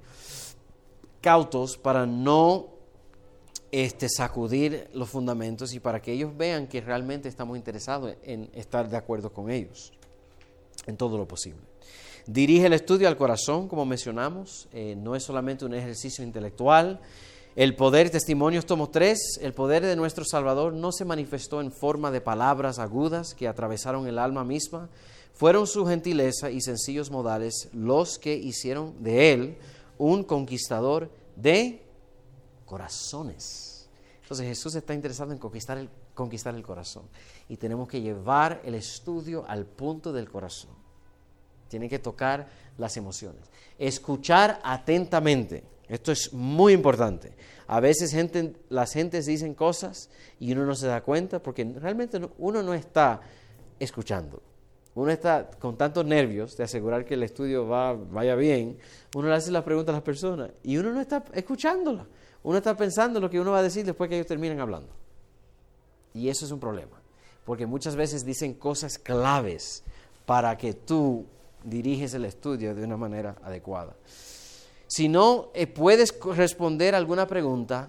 [SPEAKER 1] cautos para no este, sacudir los fundamentos y para que ellos vean que realmente estamos interesados en estar de acuerdo con ellos en todo lo posible. Dirige el estudio al corazón, como mencionamos, eh, no es solamente un ejercicio intelectual. El poder, testimonios, tomo tres, el poder de nuestro Salvador no se manifestó en forma de palabras agudas que atravesaron el alma misma. Fueron su gentileza y sencillos modales los que hicieron de él un conquistador de corazones. Entonces Jesús está interesado en conquistar el, conquistar el corazón. Y tenemos que llevar el estudio al punto del corazón. Tiene que tocar las emociones. Escuchar atentamente. Esto es muy importante. A veces gente, las gentes dicen cosas y uno no se da cuenta porque realmente uno no está escuchando. Uno está con tantos nervios de asegurar que el estudio va, vaya bien. Uno le hace las preguntas a las personas y uno no está escuchándolas. Uno está pensando lo que uno va a decir después que ellos terminen hablando. Y eso es un problema. Porque muchas veces dicen cosas claves para que tú diriges el estudio de una manera adecuada. Si no eh, puedes responder alguna pregunta,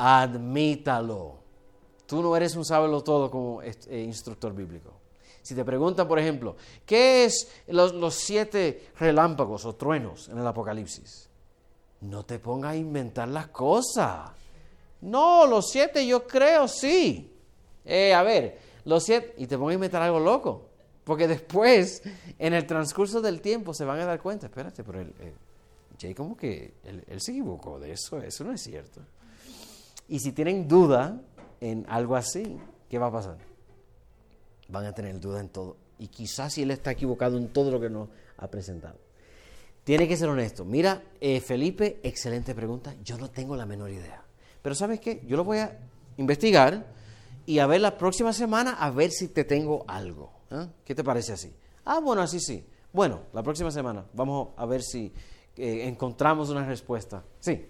[SPEAKER 1] admítalo. Tú no eres un sábelo-todo como eh, instructor bíblico. Si te preguntan, por ejemplo, ¿qué es los, los siete relámpagos o truenos en el Apocalipsis? No te pongas a inventar las cosas. No, los siete yo creo sí. Eh, a ver, los siete... Y te pongas a inventar algo loco. Porque después, en el transcurso del tiempo, se van a dar cuenta. Espérate, pero él, eh, Jay como que él, él se equivocó de eso. Eso no es cierto. Y si tienen duda en algo así, ¿qué va a pasar? Van a tener duda en todo. Y quizás si él está equivocado en todo lo que nos ha presentado. Tiene que ser honesto. Mira, eh, Felipe, excelente pregunta. Yo no tengo la menor idea. Pero ¿sabes qué? Yo lo voy a investigar y a ver la próxima semana a ver si te tengo algo. ¿Eh? ¿Qué te parece así? Ah, bueno, así sí. Bueno, la próxima semana vamos a ver si eh, encontramos una respuesta. Sí.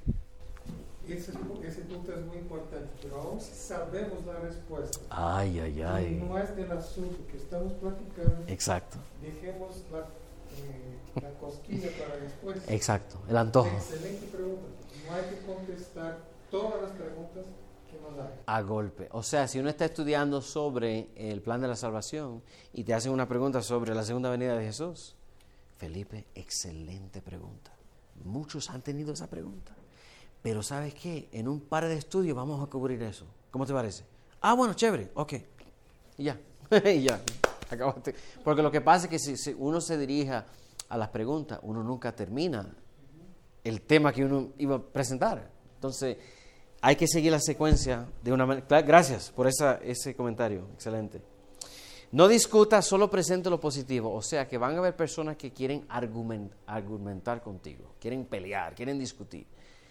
[SPEAKER 5] Ese, ese punto es muy importante, pero aún si sabemos la respuesta,
[SPEAKER 1] ay, ay, ay.
[SPEAKER 5] no es del asunto que estamos platicando.
[SPEAKER 1] Exacto.
[SPEAKER 5] Dejemos la, eh, la cosquilla para después.
[SPEAKER 1] Exacto, el antojo.
[SPEAKER 5] Excelente pregunta. No hay que contestar todas las preguntas que nos hagan.
[SPEAKER 1] A golpe. O sea, si uno está estudiando sobre el plan de la salvación y te hacen una pregunta sobre la segunda venida de Jesús, Felipe, excelente pregunta. Muchos han tenido esa pregunta. Pero ¿sabes qué? En un par de estudios vamos a cubrir eso. ¿Cómo te parece? Ah, bueno, chévere, ok. Y ya, y ya, acabaste. Porque lo que pasa es que si, si uno se dirija a las preguntas, uno nunca termina el tema que uno iba a presentar. Entonces, hay que seguir la secuencia de una manera. Gracias por esa, ese comentario, excelente. No discuta, solo presente lo positivo. O sea, que van a haber personas que quieren argument, argumentar contigo, quieren pelear, quieren discutir.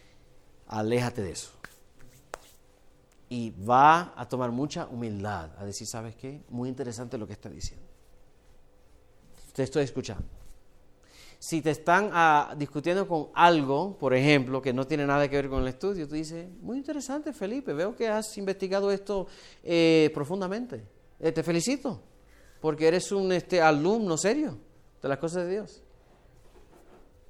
[SPEAKER 1] Aléjate de eso. Y va a tomar mucha humildad, a decir, ¿sabes qué? Muy interesante lo que está diciendo. Te estoy escuchando. Si te están uh, discutiendo con algo, por ejemplo, que no tiene nada que ver con el estudio, tú dices, muy interesante, Felipe, veo que has investigado esto eh, profundamente. Eh, te felicito, porque eres un este, alumno serio de las cosas de Dios.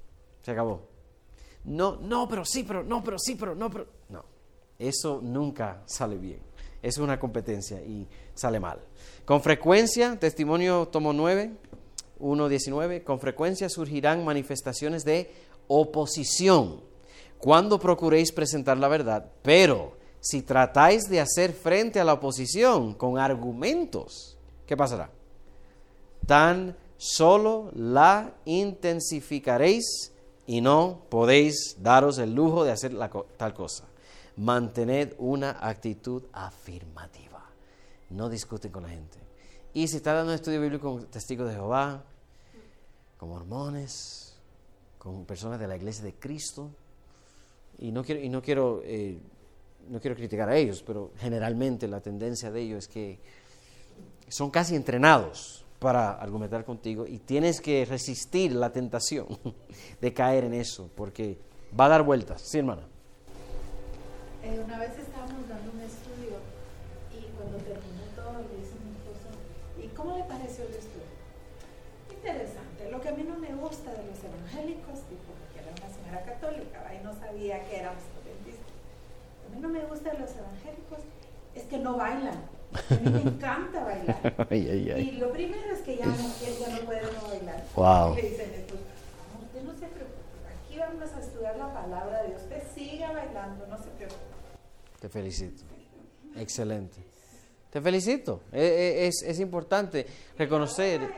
[SPEAKER 1] Se acabó. No, no, pero sí, pero no, pero sí, pero no, pero... No, eso nunca sale bien. Es una competencia y sale mal. Con frecuencia, testimonio tomo nueve, uno diecinueve, con frecuencia surgirán manifestaciones de oposición cuando procuréis presentar la verdad, pero si tratáis de hacer frente a la oposición con argumentos, ¿qué pasará? Tan solo la intensificaréis y no podéis daros el lujo de hacer la co- tal cosa. Mantened una actitud afirmativa. No discuten con la gente. Y si está dando un estudio bíblico con testigos de Jehová, con mormones, con personas de la iglesia de Cristo, y no quiero, y no quiero, eh, no quiero criticar a ellos, pero generalmente la tendencia de ellos es que son casi entrenados para argumentar contigo y tienes que resistir la tentación de caer en eso, porque va a dar vueltas. Sí, hermana.
[SPEAKER 4] Eh, una vez estábamos dando un estudio y cuando terminó todo le dice a mi esposo, ¿y cómo le pareció el estudio? Interesante. Lo que a mí no me gusta de los evangélicos, dijo, porque era una señora católica, ¿va? Y no sabía que éramos adventistas. A mí no me gusta de los evangélicos es que no bailan. A mí me encanta bailar.
[SPEAKER 1] Ay, ay, ay.
[SPEAKER 4] Y lo primero es que ya no, ya no puede no bailar.
[SPEAKER 1] Wow.
[SPEAKER 4] Y le dicen después, "No, usted no se preocupe, aquí vamos a estudiar la palabra de Dios, usted siga bailando, no se preocupe".
[SPEAKER 1] Te felicito. Excelente. Te felicito. Es, es, es importante reconocer.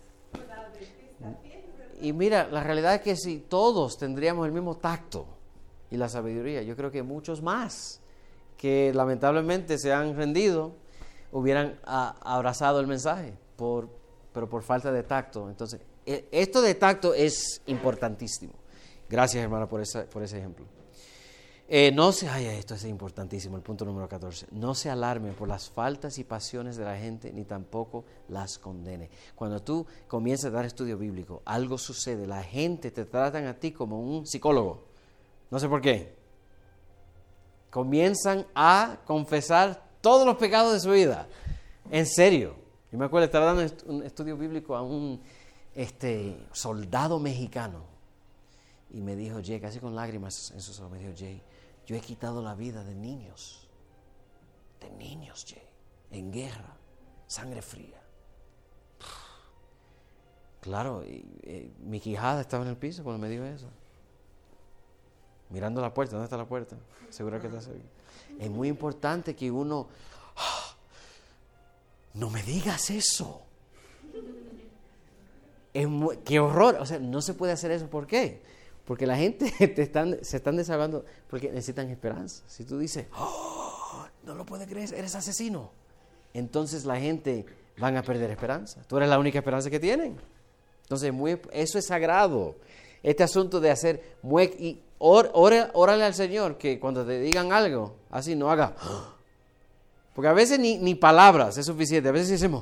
[SPEAKER 1] Y mira, la realidad es que si todos tendríamos el mismo tacto y la sabiduría, yo creo que muchos más que lamentablemente se han rendido hubieran a, abrazado el mensaje, por, pero por falta de tacto. Entonces, e, esto de tacto es importantísimo. Gracias, hermana, por, esa, por ese ejemplo. Eh, no se, ay, esto es importantísimo, el punto número catorce. No se alarme por las faltas y pasiones de la gente, ni tampoco las condene. Cuando tú comienzas a dar estudio bíblico, algo sucede. La gente te tratan a ti como un psicólogo. No sé por qué. Comienzan a confesar todos los pecados de su vida. En serio. Yo me acuerdo, estaba dando un estudio bíblico a un este, soldado mexicano. Y me dijo, Jay, casi con lágrimas en sus ojos, me dijo, Jay, yo he quitado la vida de niños. De niños, Jay. En guerra. Sangre fría. Claro, y, y, mi quijada estaba en el piso cuando me dijo eso. Mirando la puerta, ¿dónde está la puerta? Seguro que está cerca. Es muy importante que uno, oh, no me digas eso. Es muy, qué horror, o sea, no se puede hacer eso. ¿Por qué? Porque la gente te están, se están desahogando porque necesitan esperanza. Si tú dices, oh, no lo puedes creer, eres asesino, entonces la gente van a perder esperanza. Tú eres la única esperanza que tienen. Entonces, muy, eso es sagrado. Este asunto de hacer muec y or, or, órale al Señor que cuando te digan algo, así no haga. Porque a veces ni, ni palabras es suficiente. A veces decimos,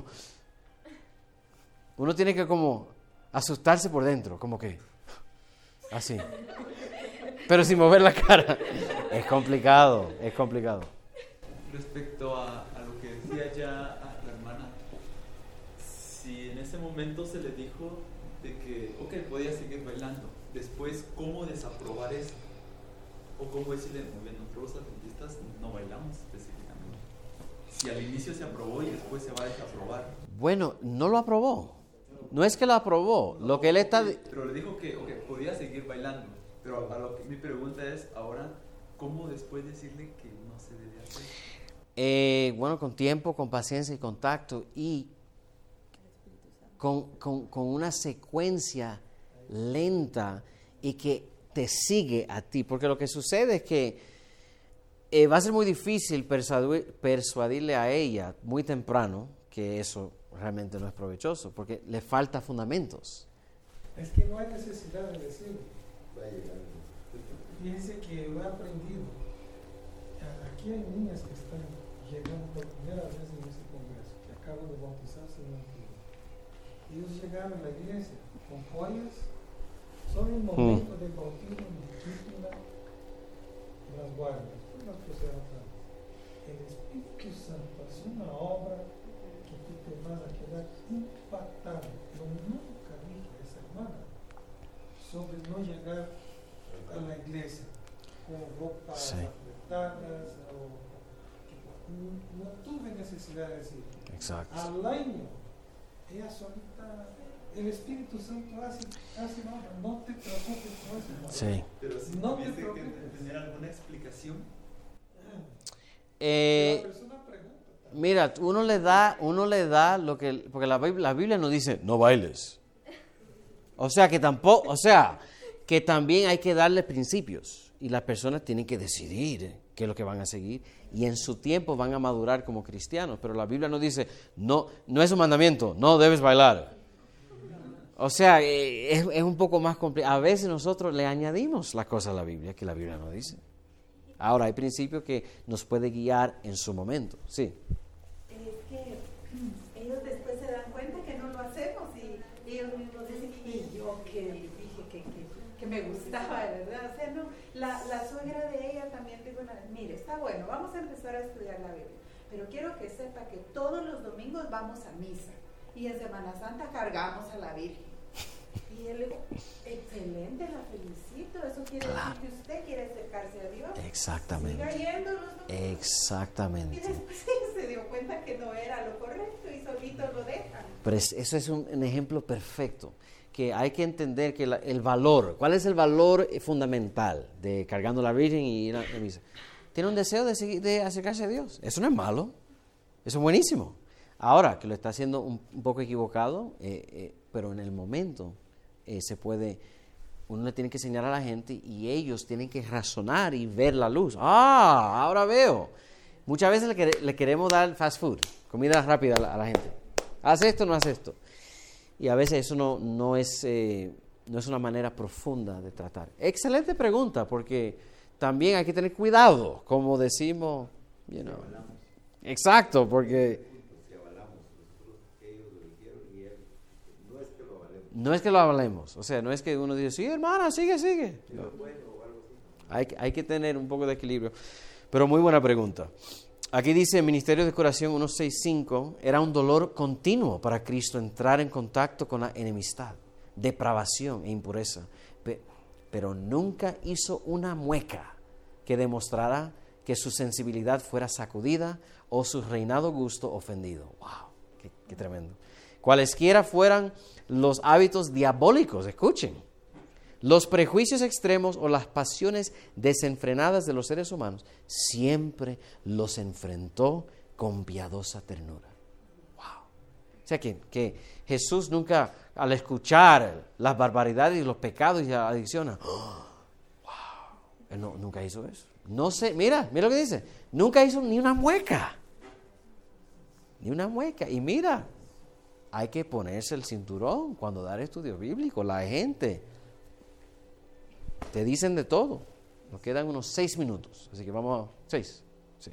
[SPEAKER 1] uno tiene que como asustarse por dentro, como que así. Pero sin mover la cara. Es complicado, es complicado.
[SPEAKER 8] Respecto a, a lo que decía ya a la hermana, si en ese momento se le dijo de que, ok, podía seguir bailando, después, ¿cómo desaprobar eso? O cómo decirle, muy bien, nosotros los adventistas no bailamos específicamente. Si al inicio se aprobó y después se va a desaprobar.
[SPEAKER 1] Bueno, no lo aprobó. No es que lo aprobó, no, lo que él está...
[SPEAKER 8] Okay, pero le dijo que okay, podía seguir bailando. Pero a lo que mi pregunta es, ahora, ¿cómo después decirle que no se debe hacer?
[SPEAKER 1] Eh, bueno, con tiempo, con paciencia y contacto y con, con, con una secuencia lenta y que te sigue a ti. Porque lo que sucede es que eh, va a ser muy difícil persuadir, persuadirle a ella muy temprano que eso realmente no es provechoso, porque le falta fundamentos.
[SPEAKER 5] Es que no hay necesidad de decirlo. Fíjense que lo he aprendido. Aquí hay niñas que están llegando por primera vez en ese congreso, que acaban de bautizarse en un antiguo. Ellos llegaron a la iglesia con joyas, solo en el momento mm. del bautismo legítima las guardas. Después las pusieron otra vez. El Espíritu Santo hace una obra que tú te vas a quedar impactado. Yo nunca dije a esa hermana sobre no llegar Al año, ella solita, el Espíritu Santo hace, hace nada, no te preocupes por eso.
[SPEAKER 1] Sí.
[SPEAKER 8] Pero si
[SPEAKER 5] No te
[SPEAKER 8] tuviese que
[SPEAKER 5] preocupes.
[SPEAKER 8] tener alguna explicación.
[SPEAKER 1] Eh,
[SPEAKER 5] La persona pregunta.
[SPEAKER 1] mira, uno le da, uno le da lo que, porque la Biblia, la Biblia no dice no bailes. O sea que tampoco, o sea, que también hay que darle principios y las personas tienen que decidir qué es lo que van a seguir y en su tiempo van a madurar como cristianos, pero la Biblia no dice no, no es un mandamiento, no debes bailar. O sea, eh, es, es un poco más complicado. A veces nosotros le añadimos las cosas a la Biblia que la Biblia no dice. Ahora, hay principios que nos puede guiar en su momento. Sí.
[SPEAKER 4] Es que ellos después se dan cuenta que no lo hacemos y ellos mismos dicen, y yo que dije que, que, que me gustaba, ¿verdad? O sea, no, la, la suegra de ella también dijo una vez, mire, está bueno, vamos a empezar a estudiar la Biblia, pero quiero que sepa que todos los domingos vamos a misa y en Semana Santa cargamos a la Virgen. Y él le dijo, excelente, la felicito, eso quiere
[SPEAKER 1] Claro.
[SPEAKER 4] decir que usted quiere acercarse a Dios.
[SPEAKER 1] Exactamente.
[SPEAKER 4] Siga yendo los domingos. Y
[SPEAKER 1] Exactamente.
[SPEAKER 4] después se dio cuenta que no era lo correcto y solito lo dejan.
[SPEAKER 1] Pero es- eso es un, un ejemplo perfecto, que hay que entender que la- el valor, ¿cuál es el valor eh, fundamental de cargando la Virgen y ir a la misa? Tiene un deseo de, seguir, de acercarse a Dios. Eso no es malo, eso es buenísimo. Ahora, que lo está haciendo un, un poco equivocado, eh, eh, pero en el momento eh, se puede, uno le tiene que enseñar a la gente y ellos tienen que razonar y ver la luz. Ah, ahora veo. Muchas veces le, quere- le queremos dar fast food, comida rápida a la, a la gente. Haz esto, no haz esto. Y a veces eso no, no, es, eh, no es una manera profunda de tratar. Excelente pregunta, porque también hay que tener cuidado, como decimos, you know. Exacto, porque
[SPEAKER 7] Si avalamos nosotros que ellos lo dijeron y él, no es que lo avalemos,
[SPEAKER 1] no es que lo hablemos. O sea, no es que uno dice, sí, hermana, sigue, sigue. No.
[SPEAKER 7] es bueno o algo así.
[SPEAKER 1] Hay, que- hay que tener un poco de equilibrio. Pero muy buena pregunta. Aquí dice, Ministerio de Curación ciento sesenta y cinco, era un dolor continuo para Cristo entrar en contacto con la enemistad, depravación e impureza, pe- pero nunca hizo una mueca que demostrara que su sensibilidad fuera sacudida o su reinado gusto ofendido. ¡Wow! ¡Qué, qué tremendo! Cualesquiera fueran los hábitos diabólicos, escuchen, los prejuicios extremos o las pasiones desenfrenadas de los seres humanos, siempre los enfrentó con piadosa ternura. ¡Wow! O sea que, que Jesús nunca, al escuchar las barbaridades y los pecados y las adicciones, ¡oh! ¡Wow! Él no, nunca hizo eso. No sé, mira, mira lo que dice, nunca hizo ni una mueca. Ni una mueca. Y mira, hay que ponerse el cinturón cuando dar estudio bíblico. La gente te dicen de todo. Nos quedan unos seis minutos, así que vamos a seis. Sí.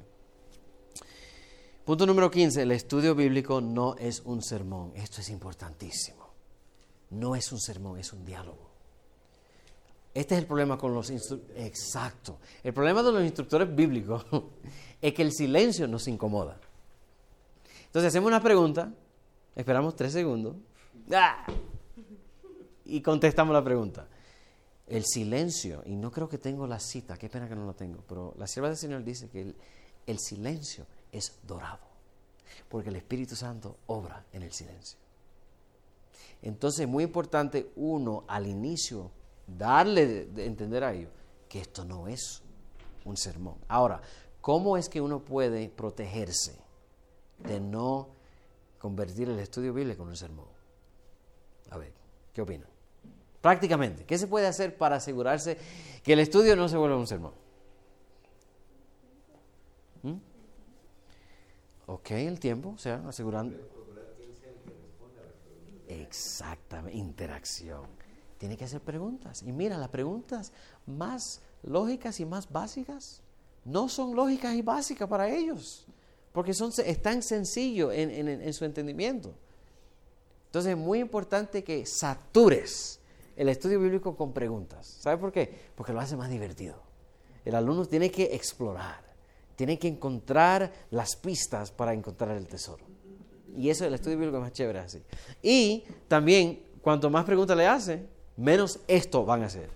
[SPEAKER 1] Punto número quince. El estudio bíblico no es un sermón. Esto es importantísimo. No es un sermón, es un diálogo. Este es el problema con los instructores. Exacto. El problema de los instructores bíblicos es que el silencio nos incomoda. Entonces hacemos una pregunta, esperamos tres segundos ¡ah! Y contestamos la pregunta. El silencio, y no creo que tengo la cita, qué pena que no la tengo, pero la sierva del Señor dice que el, el silencio es dorado, porque el Espíritu Santo obra en el silencio. Entonces es muy importante uno al inicio darle de, de entender a ellos que esto no es un sermón. Ahora, ¿cómo es que uno puede protegerse de no convertir el estudio bíblico en un sermón? A ver, ¿qué opinan? Prácticamente, ¿qué se puede hacer para asegurarse que el estudio no se vuelva un sermón? ¿Mm? Ok, el tiempo, o sea, asegurando. Exactamente, interacción. Tiene que hacer preguntas. Y mira, las preguntas más lógicas y más básicas no son lógicas y básicas para ellos, porque son, es tan sencillo en, en, en su entendimiento. Entonces es muy importante que satures el estudio bíblico con preguntas. ¿Sabe por qué? Porque lo hace más divertido. El alumno tiene que explorar, tiene que encontrar las pistas para encontrar el tesoro. Y eso, el estudio bíblico es más chévere así. Y también, cuanto más preguntas le hace, menos esto van a hacer.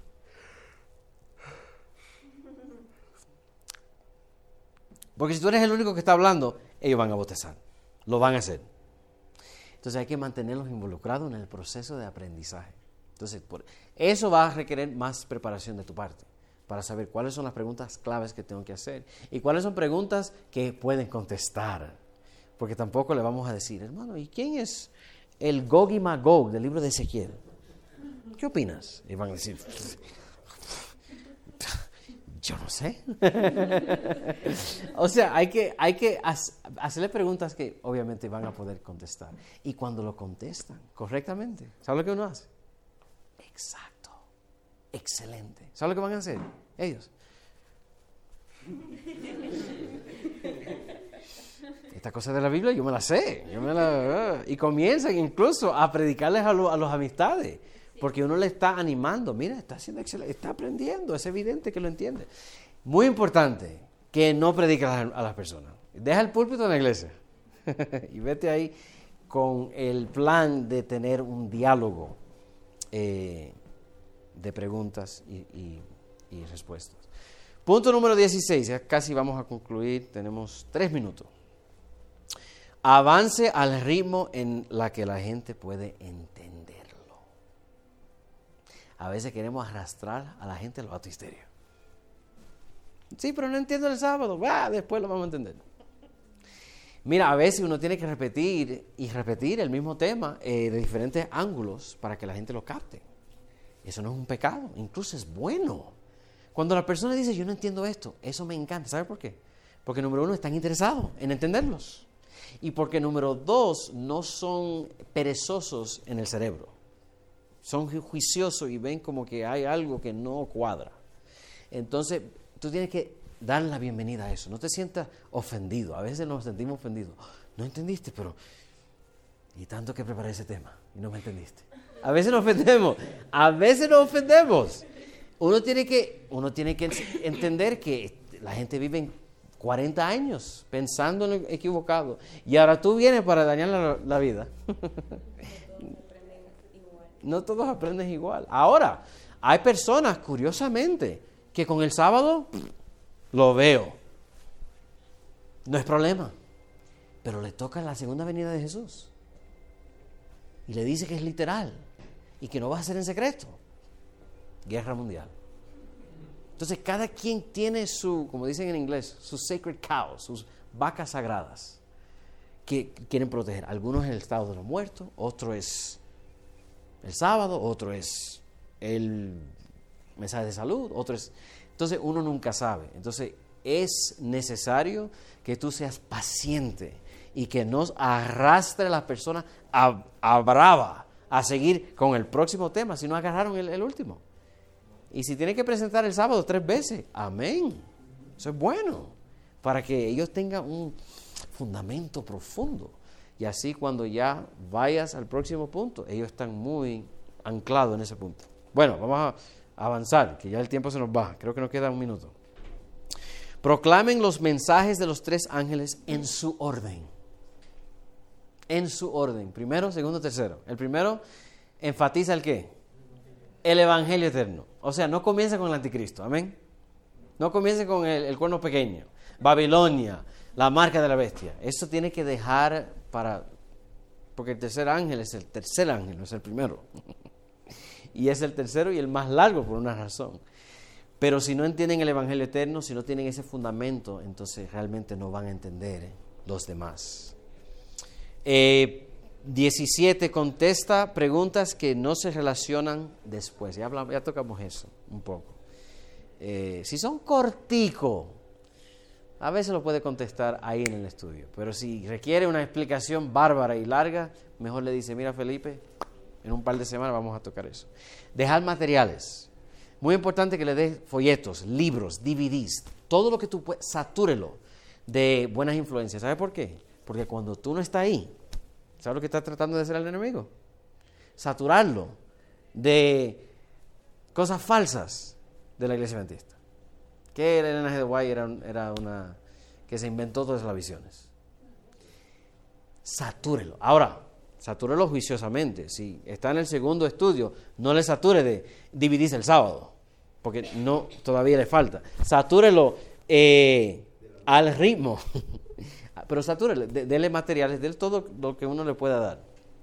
[SPEAKER 1] Porque si tú eres el único que está hablando, ellos van a bostezar. Lo van a hacer. Entonces hay que mantenerlos involucrados en el proceso de aprendizaje. Entonces, por, eso va a requerir más preparación de tu parte, para saber cuáles son las preguntas claves que tengo que hacer y cuáles son preguntas que pueden contestar. Porque tampoco le vamos a decir, hermano, ¿y quién es el Gog y Magog del libro de Ezequiel? ¿Qué opinas? Y van a decir, yo no sé. O sea, hay que, hay que hacerle preguntas que obviamente van a poder contestar. Y cuando lo contestan correctamente, ¿sabe lo que uno hace? Exacto. Excelente. ¿Sabe lo que van a hacer ellos? Esta cosa de la Biblia yo me la sé. Yo me la, y comienzan incluso a predicarles a, lo, a los amistades. Porque uno le está animando. Mira, está haciendo excelente, está aprendiendo. Es evidente que lo entiende. Muy importante que no prediques a, a las personas. Deja el púlpito en la iglesia. Y vete ahí con el plan de tener un diálogo eh, de preguntas y, y, y respuestas. Punto número dieciséis. Ya casi vamos a concluir. Tenemos tres minutos. Avance al ritmo en la que la gente puede entenderlo. A veces queremos arrastrar a la gente al batisterio. Sí, pero no entiendo el sábado. Ah, después lo vamos a entender. Mira, a veces uno tiene que repetir y repetir el mismo tema eh, de diferentes ángulos para que la gente lo capte. Eso no es un pecado, incluso es bueno. Cuando la persona dice, yo no entiendo esto, eso me encanta. ¿Sabe por qué? Porque número uno, están interesados en entenderlos. Y porque número dos, no son perezosos en el cerebro. Son juiciosos y ven como que hay algo que no cuadra. Entonces, tú tienes que dar la bienvenida a eso. No te sientas ofendido. A veces nos sentimos ofendidos. No entendiste, pero... Y tanto que preparé ese tema y no me entendiste. A veces nos ofendemos. A veces nos ofendemos. Uno tiene que, uno tiene que entender que la gente vive en cuarenta años pensando en lo equivocado. Y ahora tú vienes para dañar la, la vida. No todos aprenden igual. Ahora, hay personas, curiosamente, que con el sábado lo veo. No es problema. Pero le toca la segunda venida de Jesús. Y le dice que es literal. Y que no va a ser en secreto. Guerra mundial. Entonces, cada quien tiene su, como dicen en inglés, sus sacred cows, sus vacas sagradas, que quieren proteger. Algunos es el estado de los muertos, otro es el sábado, otro es el mensaje de salud, otro es... Entonces, uno nunca sabe. Entonces, es necesario que tú seas paciente y que no arrastre a las personas a, a brava a seguir con el próximo tema, si no agarraron el, el último. Y si tienen que presentar el sábado tres veces, amén. Eso es bueno, para que ellos tengan un fundamento profundo. Y así cuando ya vayas al próximo punto, ellos están muy anclados en ese punto. Bueno, vamos a avanzar, que ya el tiempo se nos va. Creo que nos queda un minuto. Proclamen los mensajes de los tres ángeles en su orden. En su orden. Primero, segundo, tercero. El primero enfatiza el qué. El evangelio eterno. O sea, no comienza con el anticristo. Amén. No comienza con el, el cuerno pequeño. Babilonia, la marca de la bestia. Eso tiene que dejar para... Porque el tercer ángel es el tercer ángel, no es el primero. Y es el tercero y el más largo por una razón. Pero si no entienden el evangelio eterno, si no tienen ese fundamento, entonces realmente no van a entender los demás. Eh... diecisiete, contesta preguntas que no se relacionan después. Ya, hablamos, ya tocamos eso un poco. Eh, si son corticos, a veces lo puede contestar ahí en el estudio. Pero si requiere una explicación bárbara y larga, mejor le dice, mira Felipe, en un par de semanas vamos a tocar eso. Dejar materiales. Muy importante que le des folletos, libros, D V Ds, todo lo que tú puedas, satúrelo de buenas influencias. ¿Sabe por qué? Porque cuando tú no estás ahí, ¿sabes lo que está tratando de hacer el enemigo? Saturarlo de cosas falsas de la iglesia adventista. Que Elena G. White era, era una que se inventó todas las visiones. Satúrelo. Ahora, satúrelo juiciosamente. Si está en el segundo estudio, no le sature de dividirse el sábado, porque no, todavía le falta. Satúrelo eh, al ritmo. Pero satúrele, dele materiales, dele todo lo que uno le pueda dar.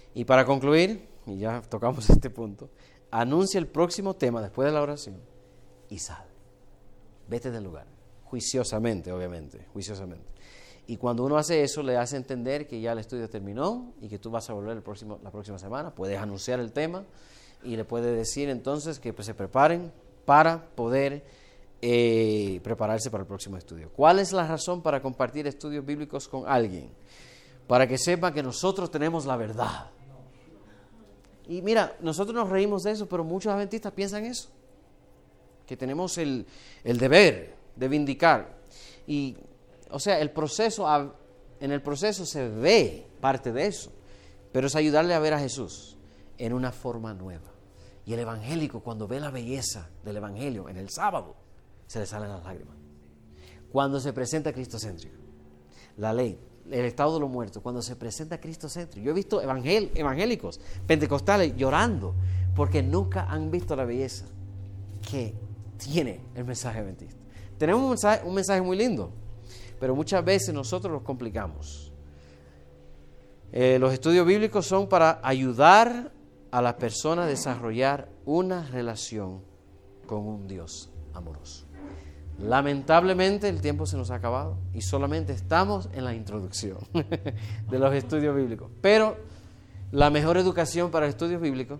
[SPEAKER 1] Y para concluir, y ya tocamos este punto, anuncia el próximo tema después de la oración y sal. Vete del lugar, juiciosamente, obviamente, juiciosamente. Y cuando uno hace eso, le hace entender que ya el estudio terminó y que tú vas a volver el próximo, la próxima semana. Puedes anunciar el tema y le puedes decir entonces que pues, se preparen para poder eh, prepararse para el próximo estudio. ¿Cuál es la razón para compartir estudios bíblicos con alguien? Para que sepa que nosotros tenemos la verdad. Y mira, nosotros nos reímos de eso, pero muchos adventistas piensan eso. Que tenemos el, el deber de vindicar. Y, o sea, el proceso, en el proceso se ve parte de eso. Pero es ayudarle a ver a Jesús en una forma nueva. Y el evangélico, cuando ve la belleza del evangelio en el sábado, se le salen las lágrimas. Cuando se presenta cristocéntrico, la ley, el estado de los muertos, cuando se presenta cristocéntrico. Yo he visto evangel, evangélicos pentecostales llorando porque nunca han visto la belleza que tiene el mensaje adventista. Tenemos un mensaje, un mensaje muy lindo, pero muchas veces nosotros los complicamos. Eh, los estudios bíblicos son para ayudar a la persona a desarrollar una relación con un Dios amoroso. Lamentablemente el tiempo se nos ha acabado y solamente estamos en la introducción de los estudios bíblicos. Pero la mejor educación para estudios bíblicos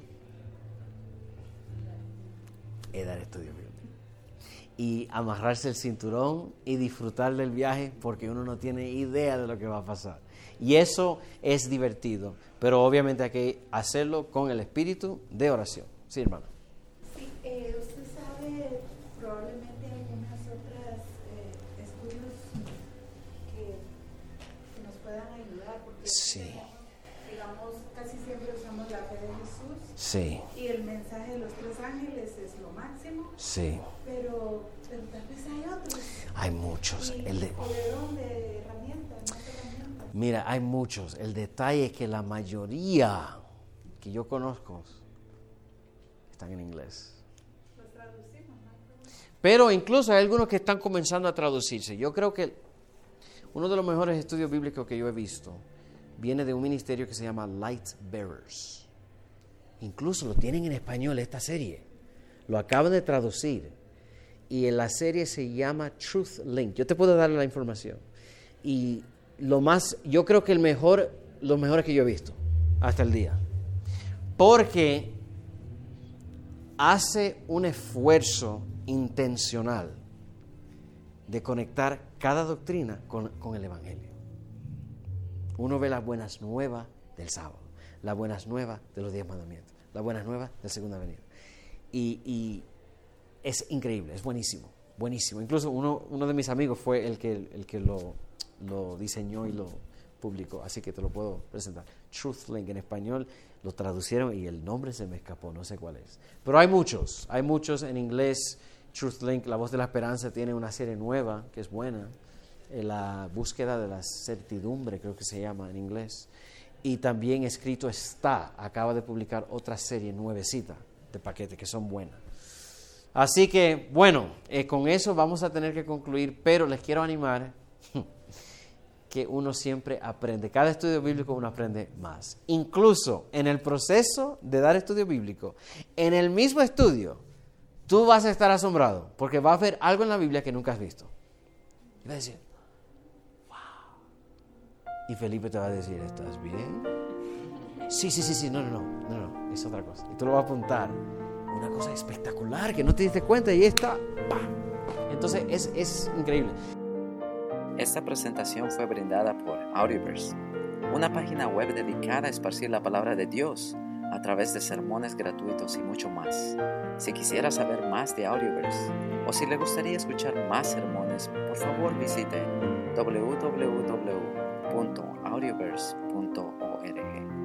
[SPEAKER 1] es dar estudios bíblicos. Y amarrarse el cinturón y disfrutar del viaje porque uno no tiene idea de lo que va a pasar. Y eso es divertido, pero obviamente hay que hacerlo con el espíritu de oración. Sí, hermano.
[SPEAKER 4] Sí, eh, usted sabe probablemente algunas otras eh, estudios que, que nos puedan ayudar. Porque
[SPEAKER 1] Sí.
[SPEAKER 4] digamos, casi siempre usamos la fe de Jesús.
[SPEAKER 1] Sí.
[SPEAKER 4] Y el mensaje de los tres ángeles es lo máximo.
[SPEAKER 1] Sí.
[SPEAKER 4] Pero, pero tal vez hay otros.
[SPEAKER 1] Hay muchos.
[SPEAKER 4] Y,
[SPEAKER 1] El de...
[SPEAKER 4] ¿o de dónde? Herramientas, más herramientas.
[SPEAKER 1] Mira, hay muchos. El detalle es que la mayoría que yo conozco están en inglés.
[SPEAKER 4] Los traducimos, ¿no?
[SPEAKER 1] Pero incluso hay algunos que están comenzando a traducirse. Yo creo que uno de los mejores estudios bíblicos que yo he visto viene de un ministerio que se llama Light Bearers. Incluso lo tienen en español esta serie. Lo acaban de traducir. Y en la serie se llama Truth Link. Yo te puedo dar la información. Y lo más, yo creo que el mejor, los mejores que yo he visto hasta el día. Porque hace un esfuerzo intencional de conectar cada doctrina con, con el Evangelio. Uno ve las buenas nuevas del sábado, las buenas nuevas de los diez mandamientos, las buenas nuevas de la segunda venida. Y, y es increíble, es buenísimo, buenísimo. Incluso uno, uno de mis amigos fue el que, el que lo, lo diseñó y lo publicó, así que te lo puedo presentar. Truth Link en español, lo traducieron y el nombre se me escapó, no sé cuál es. Pero hay muchos, hay muchos en inglés. Truth Link, La Voz de la Esperanza, tiene una serie nueva que es buena. La búsqueda de la certidumbre, creo que se llama en inglés. Y también Escrito Está, acaba de publicar otra serie nuevecita de paquete que son buenas. Así que, bueno, eh, con eso vamos a tener que concluir, pero les quiero animar que uno siempre aprende. Cada estudio bíblico uno aprende más. Incluso en el proceso de dar estudio bíblico, en el mismo estudio, tú vas a estar asombrado porque vas a ver algo en la Biblia que nunca has visto. Y vas a decir, wow. Y Felipe te va a decir, ¿estás bien? Sí, sí, sí, sí, no, no, no, no, no, es otra cosa. Y tú lo vas a apuntar. Una cosa espectacular que no te diste cuenta y está, ¡pam! Entonces es, es increíble.
[SPEAKER 9] Esta presentación fue brindada por Audioverse, una página web dedicada a esparcir la palabra de Dios a través de sermones gratuitos y mucho más. Si quisiera saber más de Audioverse o si le gustaría escuchar más sermones, por favor visite doble u doble u doble u punto audioverse punto org.